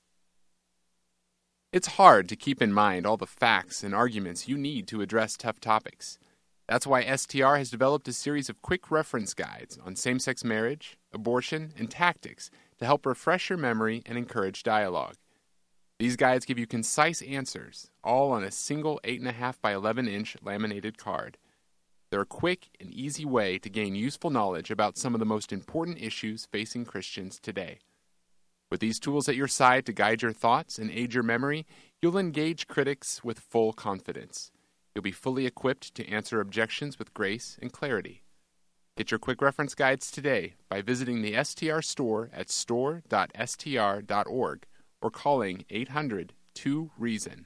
It's hard to keep in mind all the facts and arguments you need to address tough topics. That's why S T R has developed a series of quick reference guides on same-sex marriage, abortion, and tactics to help refresh your memory and encourage dialogue. These guides give you concise answers, all on a single eight point five by eleven inch laminated card. They're a quick and easy way to gain useful knowledge about some of the most important issues facing Christians today. With these tools at your side to guide your thoughts and aid your memory, you'll engage critics with full confidence. You'll be fully equipped to answer objections with grace and clarity. Get your quick reference guides today by visiting the S T R store at store dot s t r dot org or calling eight hundred two reason.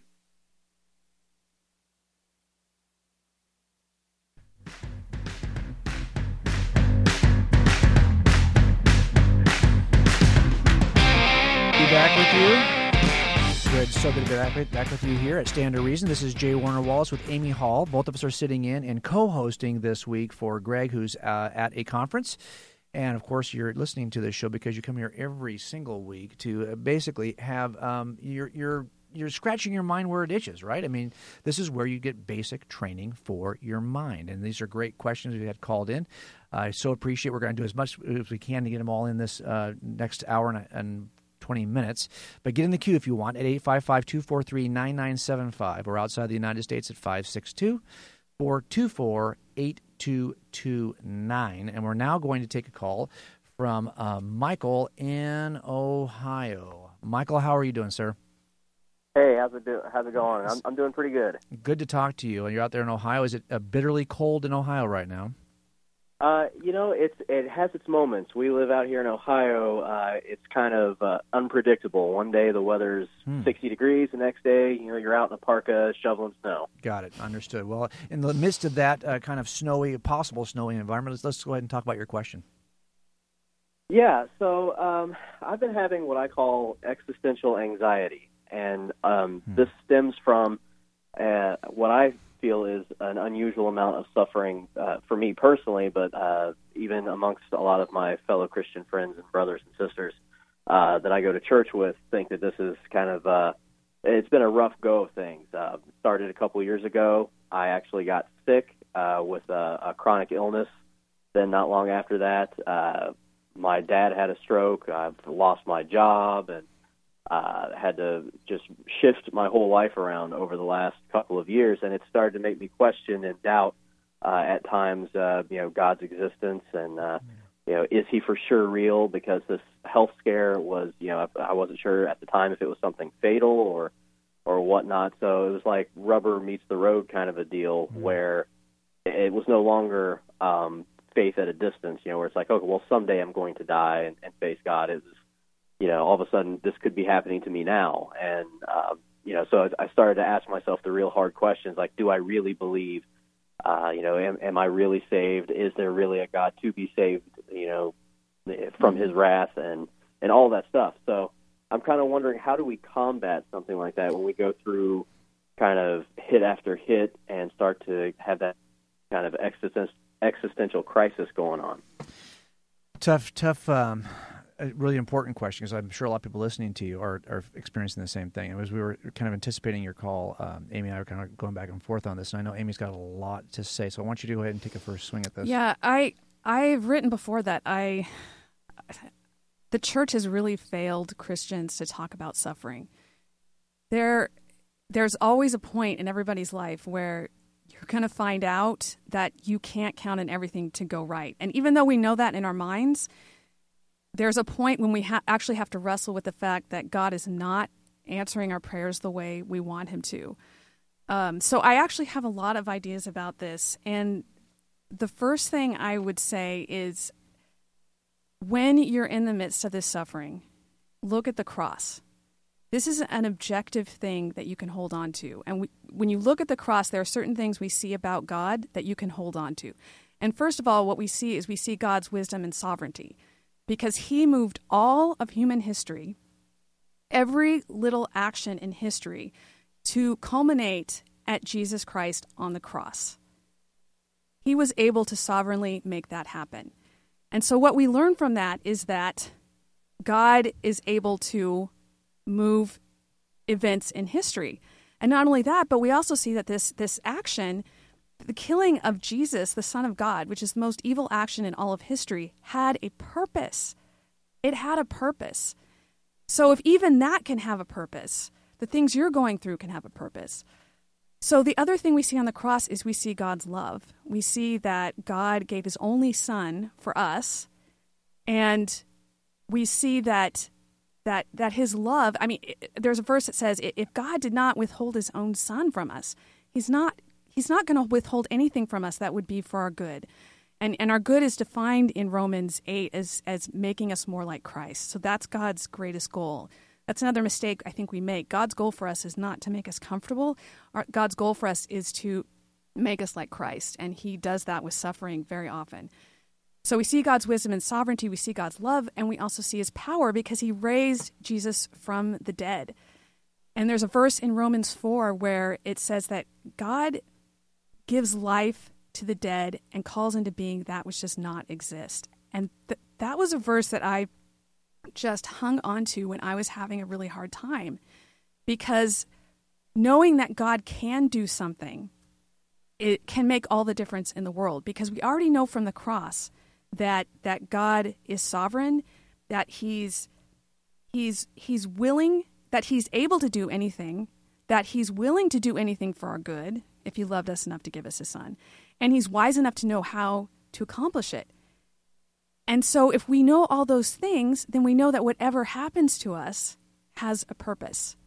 Be back with you. Good, so good to be back with, back with you here at Stand to Reason. This is Jay Warner Wallace with Amy Hall. Both of us are sitting in and co-hosting this week for Greg, who's uh, at a conference. And, of course, you're listening to this show because you come here every single week to uh, basically have um, your your you're scratching your mind where it itches, right? I mean, this is where you get basic training for your mind. And these are great questions we had called in. I so appreciate we're going to do as much as we can to get them all in this uh, next hour and, and twenty minutes. But get in the queue if you want at eight five five, two four three, nine nine seven five or outside the United States at five six two, four two four, eight two two nine. And we're now going to take a call from uh, Michael in Ohio. Michael, how are you doing, sir? Hey, how's it do? How's it going? I'm I'm doing pretty good. Good to talk to you. And you're out there in Ohio. Is it uh, bitterly cold in Ohio right now? Uh, you know, it's it has its moments. We live out here in Ohio. Uh, it's kind of uh, unpredictable. One day the weather's hmm. sixty degrees. The next day, you know, you're out in a parka shoveling snow. Got it. Understood. Well, in the midst of that uh, kind of snowy, possible snowy environment, let's, let's go ahead and talk about your question. Yeah. So um, I've been having what I call existential anxiety. And um, hmm. this stems from uh, what I feel is an unusual amount of suffering uh, for me personally, but uh, even amongst a lot of my fellow Christian friends and brothers and sisters uh, that I go to church with think that this is kind of, uh, it's been a rough go of things. Uh, started a couple years ago. I actually got sick uh, with a, a chronic illness. Then not long after that, uh, my dad had a stroke. I've lost my job and Uh, had to just shift my whole life around over the last couple of years, and it started to make me question and doubt uh, at times, uh, you know, God's existence and, uh, you know, is he for sure real? Because this health scare was, you know, I wasn't sure at the time if it was something fatal or or whatnot. So it was like rubber meets the road kind of a deal mm-hmm. where it was no longer um, faith at a distance, you know, where it's like, okay, well, someday I'm going to die and, and face God. It was, you know, all of a sudden this could be happening to me now. And, uh, you know, so I started to ask myself the real hard questions, like, do I really believe, uh, you know, am, am I really saved? Is there really a God to be saved, you know, from his wrath and, and all that stuff? So I'm kind of wondering, how do we combat something like that when we go through kind of hit after hit and start to have that kind of existential, existential crisis going on? Tough, tough, um a really important question, because I'm sure a lot of people listening to you are, are experiencing the same thing. And as we were kind of anticipating your call, um, Amy and I were kind of going back and forth on this, and I know Amy's got a lot to say, so I want you to go ahead and take a first swing at this. Yeah, I, I've written before that I, the church has really failed Christians to talk about suffering. There, there's always a point in everybody's life where you're going to find out that you can't count on everything to go right. And even though we know that in our minds, there's a point when we ha- actually have to wrestle with the fact that God is not answering our prayers the way we want him to. Um, so I actually have a lot of ideas about this. And the first thing I would say is, when you're in the midst of this suffering, look at the cross. This is an objective thing that you can hold on to. And we, when you look at the cross, there are certain things we see about God that you can hold on to. And first of all, what we see is we see God's wisdom and sovereignty, because he moved all of human history, every little action in history, to culminate at Jesus Christ on the cross. He was able to sovereignly make that happen. And so what we learn from that is that God is able to move events in history. And not only that, but we also see that this this action, the killing of Jesus, the Son of God, which is the most evil action in all of history, had a purpose. It had a purpose. So if even that can have a purpose, the things you're going through can have a purpose. So the other thing we see on the cross is we see God's love. We see that God gave his only son for us, and we see that that that his love, I mean, it, there's a verse that says, if God did not withhold his own son from us, he's not he's not going to withhold anything from us that would be for our good. And and our good is defined in Romans eight as as making us more like Christ. So that's God's greatest goal. That's another mistake I think we make. God's goal for us is not to make us comfortable. Our, God's goal for us is to make us like Christ, and he does that with suffering very often. So we see God's wisdom and sovereignty, we see God's love, and we also see his power because he raised Jesus from the dead. And there's a verse in Romans four where it says that God gives life to the dead and calls into being that which does not exist. And th- that was a verse that I just hung on to when I was having a really hard time, because knowing that God can do something, it can make all the difference in the world, because we already know from the cross that that God is sovereign, that he's he's he's willing, that he's able to do anything, that he's willing to do anything for our good if he loved us enough to give us his son, and he's wise enough to know how to accomplish it. And so if we know all those things, then we know that whatever happens to us has a purpose.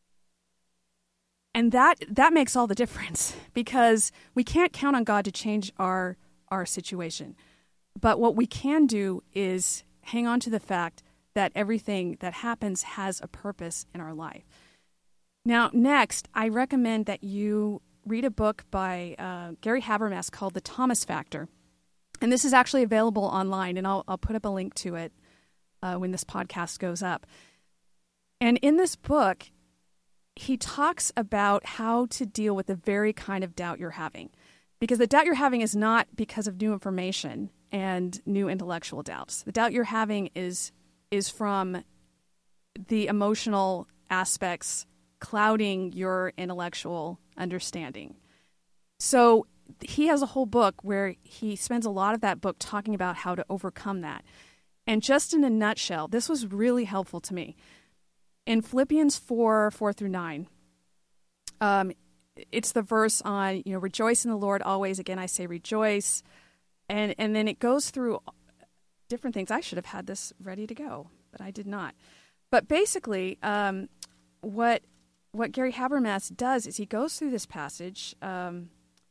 And that that makes all the difference, because we can't count on God to change our our situation. But what we can do is hang on to the fact that everything that happens has a purpose in our life. Now, next, I recommend that you read a book by uh, Gary Habermas called The Thomas Factor. And this is actually available online, and I'll, I'll put up a link to it uh, when this podcast goes up. And in this book, he talks about how to deal with the very kind of doubt you're having. Because the doubt you're having is not because of new information and new intellectual doubts. The doubt you're having is is from the emotional aspects clouding your intellectual understanding. So he has a whole book where he spends a lot of that book talking about how to overcome that. And just in a nutshell, this was really helpful to me. In Philippians four, four through nine, um, it's the verse on, you know, rejoice in the Lord always. Again, I say rejoice. And and then it goes through different things. I should have had this ready to go, but I did not. But basically, um, what what Gary Habermas does is he goes through this passage, um,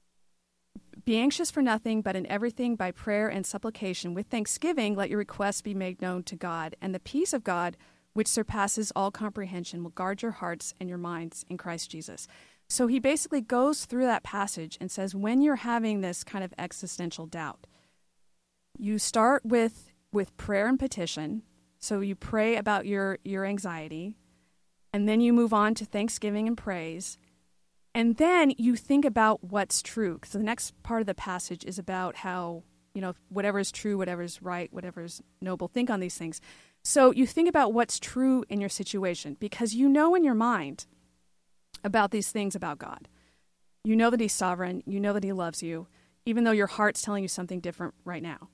be anxious for nothing, but in everything by prayer and supplication with thanksgiving, let your requests be made known to God. And the peace of God, which surpasses all comprehension, will guard your hearts and your minds in Christ Jesus. So he basically goes through that passage and says, when you're having this kind of existential doubt, you start with with prayer and petition. So you pray about your, your anxiety, and then you move on to thanksgiving and praise. And then you think about what's true. So the next part of the passage is about how, you know, whatever is true, whatever is right, whatever is noble, think on these things. So you think about what's true in your situation, because you know in your mind about these things about God. You know that he's sovereign. You know that he loves you, even though your heart's telling you something different right now.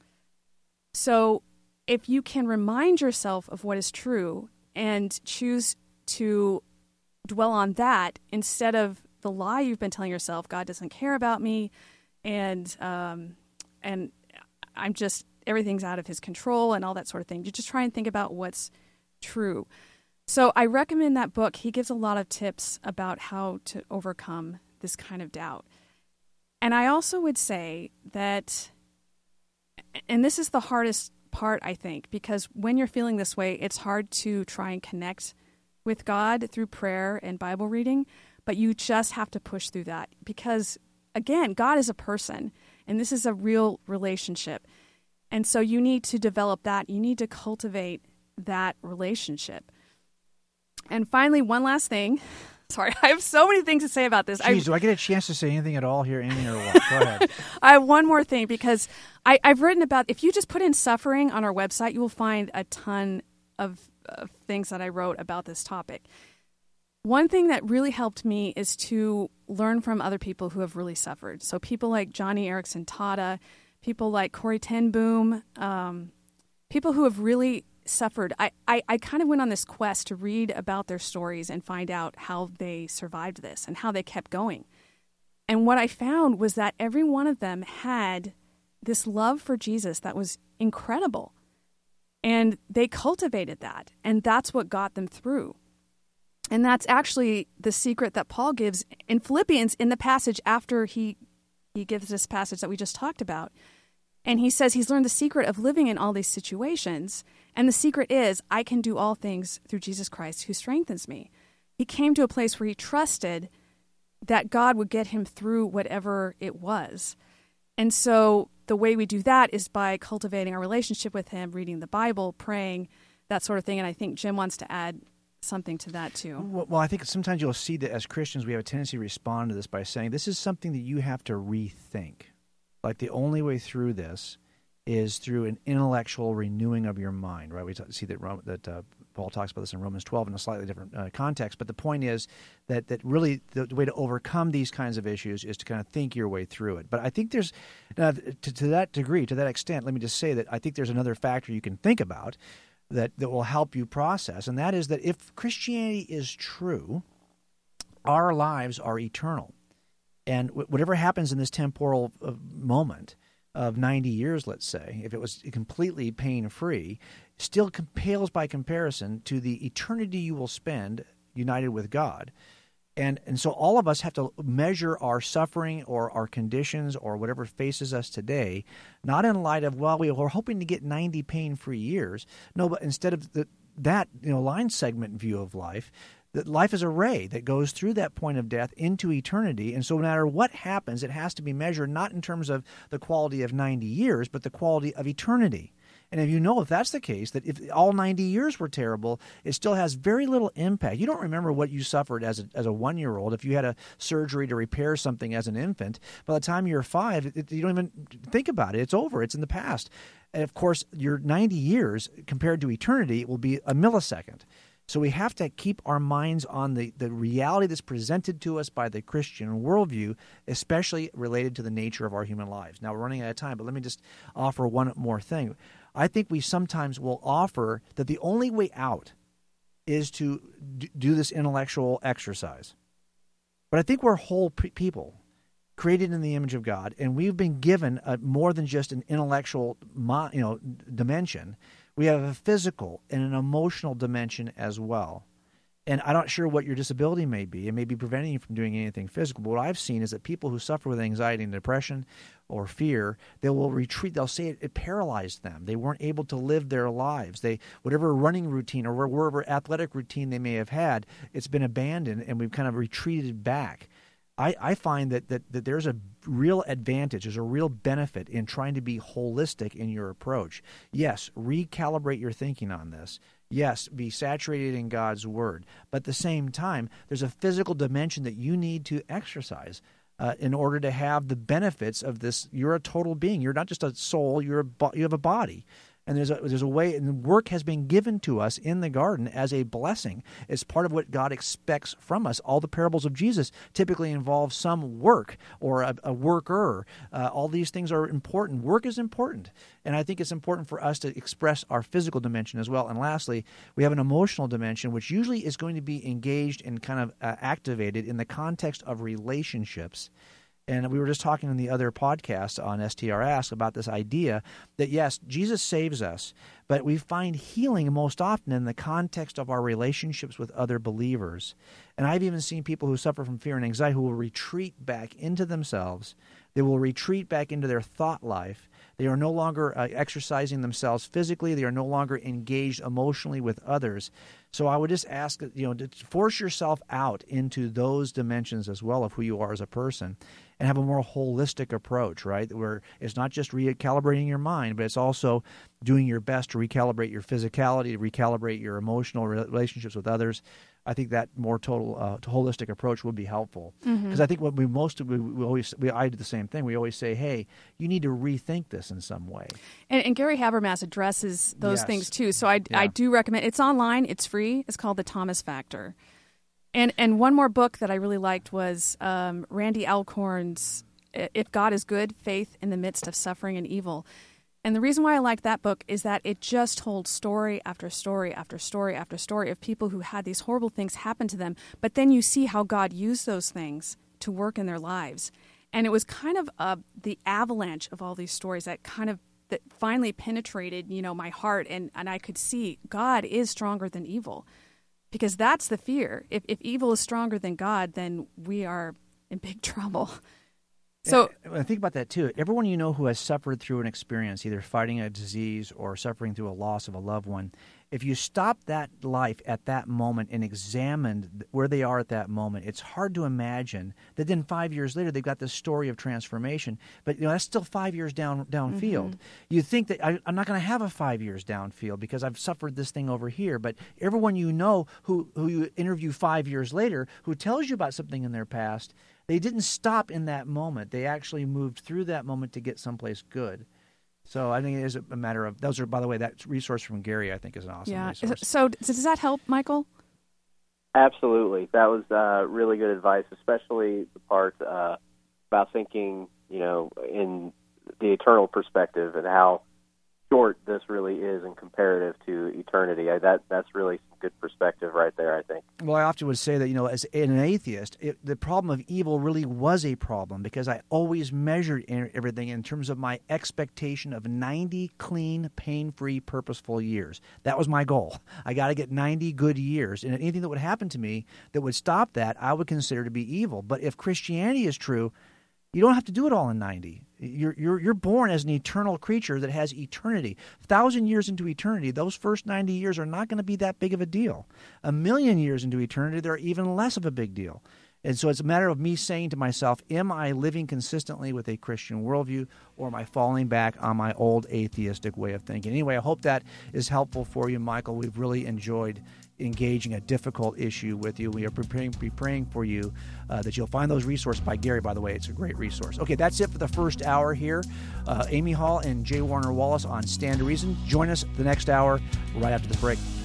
So if you can remind yourself of what is true and choose to dwell on that instead of the lie you've been telling yourself, God doesn't care about me, and um, and I'm just, everything's out of his control and all that sort of thing. You just try and think about what's true. So I recommend that book. He gives a lot of tips about how to overcome this kind of doubt. And I also would say that, and this is the hardest part, I think, because when you're feeling this way, it's hard to try and connect with God through prayer and Bible reading, but you just have to push through that because, again, God is a person, and this is a real relationship. And so you need to develop that. You need to cultivate that relationship. And finally, one last thing. Sorry, I have so many things to say about this. Jeez, I, do I get a chance to say anything at all here, Amy, or what? Go ahead. I have one more thing because I, I've written about, if you just put in suffering on our website, you will find a ton of, of things that I wrote about this topic. One thing that really helped me is to learn from other people who have really suffered. So people like Johnny Erickson Tata, people like Corrie ten Boom, um, people who have really suffered. I, I, I kind of went on this quest to read about their stories and find out how they survived this and how they kept going. And what I found was that every one of them had this love for Jesus that was incredible. And they cultivated that. And that's what got them through. And that's actually the secret that Paul gives in Philippians in the passage after he he gives this passage that we just talked about. And he says he's learned the secret of living in all these situations. And the secret is, I can do all things through Jesus Christ who strengthens me. He came to a place where he trusted that God would get him through whatever it was. And so the way we do that is by cultivating our relationship with him, reading the Bible, praying, that sort of thing. And I think Jim wants to add something to that too. Well, well, I think sometimes you'll see that as Christians we have a tendency to respond to this by saying this is something that you have to rethink. Like the only way through this is through an intellectual renewing of your mind, right? We t- see that Rome, that uh, Paul talks about this in Romans twelve in a slightly different uh, context. But the point is that that really the, the way to overcome these kinds of issues is to kind of think your way through it. But I think there's, uh, to, to that degree, to that extent, let me just say that I think there's another factor you can think about that, that will help you process, and that is that if Christianity is true, our lives are eternal. And w- whatever happens in this temporal uh, moment of ninety years, let's say, if it was completely pain-free, still com- pales by comparison to the eternity you will spend united with God. And and so all of us have to measure our suffering or our conditions or whatever faces us today, not in light of, well, we were hoping to get ninety pain-free years. No, but instead of the, that you know line segment view of life, that life is a ray that goes through that point of death into eternity. And so no matter what happens, it has to be measured not in terms of the quality of ninety years, but the quality of eternity. And if you know if that's the case, that if all ninety years were terrible, it still has very little impact. You don't remember what you suffered as a, as a one-year-old. If you had a surgery to repair something as an infant, by the time you're five, it, you don't even think about it. It's over. It's in the past. And, of course, your ninety years compared to eternity will be a millisecond. So we have to keep our minds on the, the reality that's presented to us by the Christian worldview, especially related to the nature of our human lives. Now, we're running out of time, but let me just offer one more thing. I think we sometimes will offer that the only way out is to d- do this intellectual exercise. But I think we're whole pe- people created in the image of God, and we've been given a, more than just an intellectual mo- you know, dimension. We have a physical and an emotional dimension as well. And I'm not sure what your disability may be. It may be preventing you from doing anything physical. But what I've seen is that people who suffer with anxiety and depression or fear, they will retreat. They'll say it, it paralyzed them. They weren't able to live their lives. They whatever running routine or whatever athletic routine they may have had, it's been abandoned, and we've kind of retreated back. I, I find that, that, that there's a real advantage, there's a real benefit in trying to be holistic in your approach. Yes, recalibrate your thinking on this. Yes, be saturated in God's Word. But at the same time, there's a physical dimension that you need to exercise uh, in order to have the benefits of this. You're a total being. You're not just a soul. You're a bo- you have a body. And there's a, there's a way, and work has been given to us in the garden as a blessing. It's part of what God expects from us. All the parables of Jesus typically involve some work or a, a worker. Uh, all these things are important. Work is important. And I think it's important for us to express our physical dimension as well. And lastly, we have an emotional dimension, which usually is going to be engaged and kind of uh, activated in the context of relationships. And we were just talking in the other podcast on S T R Ask about this idea that, yes, Jesus saves us, but we find healing most often in the context of our relationships with other believers. And I've even seen people who suffer from fear and anxiety who will retreat back into themselves. They will retreat back into their thought life. They are no longer uh, exercising themselves physically. They are no longer engaged emotionally with others. So I would just ask, you know, to force yourself out into those dimensions as well of who you are as a person and have a more holistic approach, right? Where it's not just recalibrating your mind, but it's also doing your best to recalibrate your physicality, to recalibrate your emotional relationships with others. I think that more total, uh, holistic approach would be helpful. Because Mhm. I think what we most we, we always we, I do the same thing. We always say, "Hey, you need to rethink this in some way." And, and Gary Habermas addresses those Yes. things too. So I, Yeah. I do recommend. It's online. It's free. It's called The Thomas Factor. And and one more book that I really liked was um, Randy Alcorn's If God is Good: Faith in the Midst of Suffering and Evil. And the reason why I liked that book is that it just told story after story after story after story of people who had these horrible things happen to them. But then you see how God used those things to work in their lives. And it was kind of uh, the avalanche of all these stories that kind of that finally penetrated, you know, my heart. And, and I could see God is stronger than evil, because that's the fear. If, if evil is stronger than God, then we are in big trouble. So I think about that too. Everyone you know who has suffered through an experience, either fighting a disease or suffering through a loss of a loved one, if you stop that life at that moment and examined where they are at that moment, it's hard to imagine that then five years later they've got this story of transformation. But you know that's still five years down downfield. Mhm. You think that I, I'm not going to have a five years downfield because I've suffered this thing over here. But everyone you know who who you interview five years later who tells you about something in their past, they didn't stop in that moment. They actually moved through that moment to get someplace good. So I think it is a matter of, those are, by the way, that resource from Gary I think is an awesome yeah. resource. So does that help, Michael? Absolutely. That was uh, really good advice, especially the part uh, about thinking, you know, in the eternal perspective and how short this really is in comparative to eternity. I, that That's really some good perspective right there, I think. Well, I often would say that, you know, as an atheist, it, the problem of evil really was a problem because I always measured in- everything in terms of my expectation of ninety clean, pain-free, purposeful years. That was my goal. I got to get ninety good years. And anything that would happen to me that would stop that, I would consider to be evil. But if Christianity is true, you don't have to do it all in ninety. You're you're you're born as an eternal creature that has eternity. A thousand years into eternity, those first ninety years are not going to be that big of a deal. A million years into eternity, they're even less of a big deal. And so it's a matter of me saying to myself, am I living consistently with a Christian worldview, or am I falling back on my old atheistic way of thinking? Anyway, I hope that is helpful for you, Michael. We've really enjoyed engaging a difficult issue with you. We are preparing, be praying for you uh, that you'll find those resources by Gary, by the way. It's a great resource. Okay, that's it for the first hour here. Uh, Amy Hall and Jay Warner Wallace on Stand to Reason. Join us the next hour right after the break.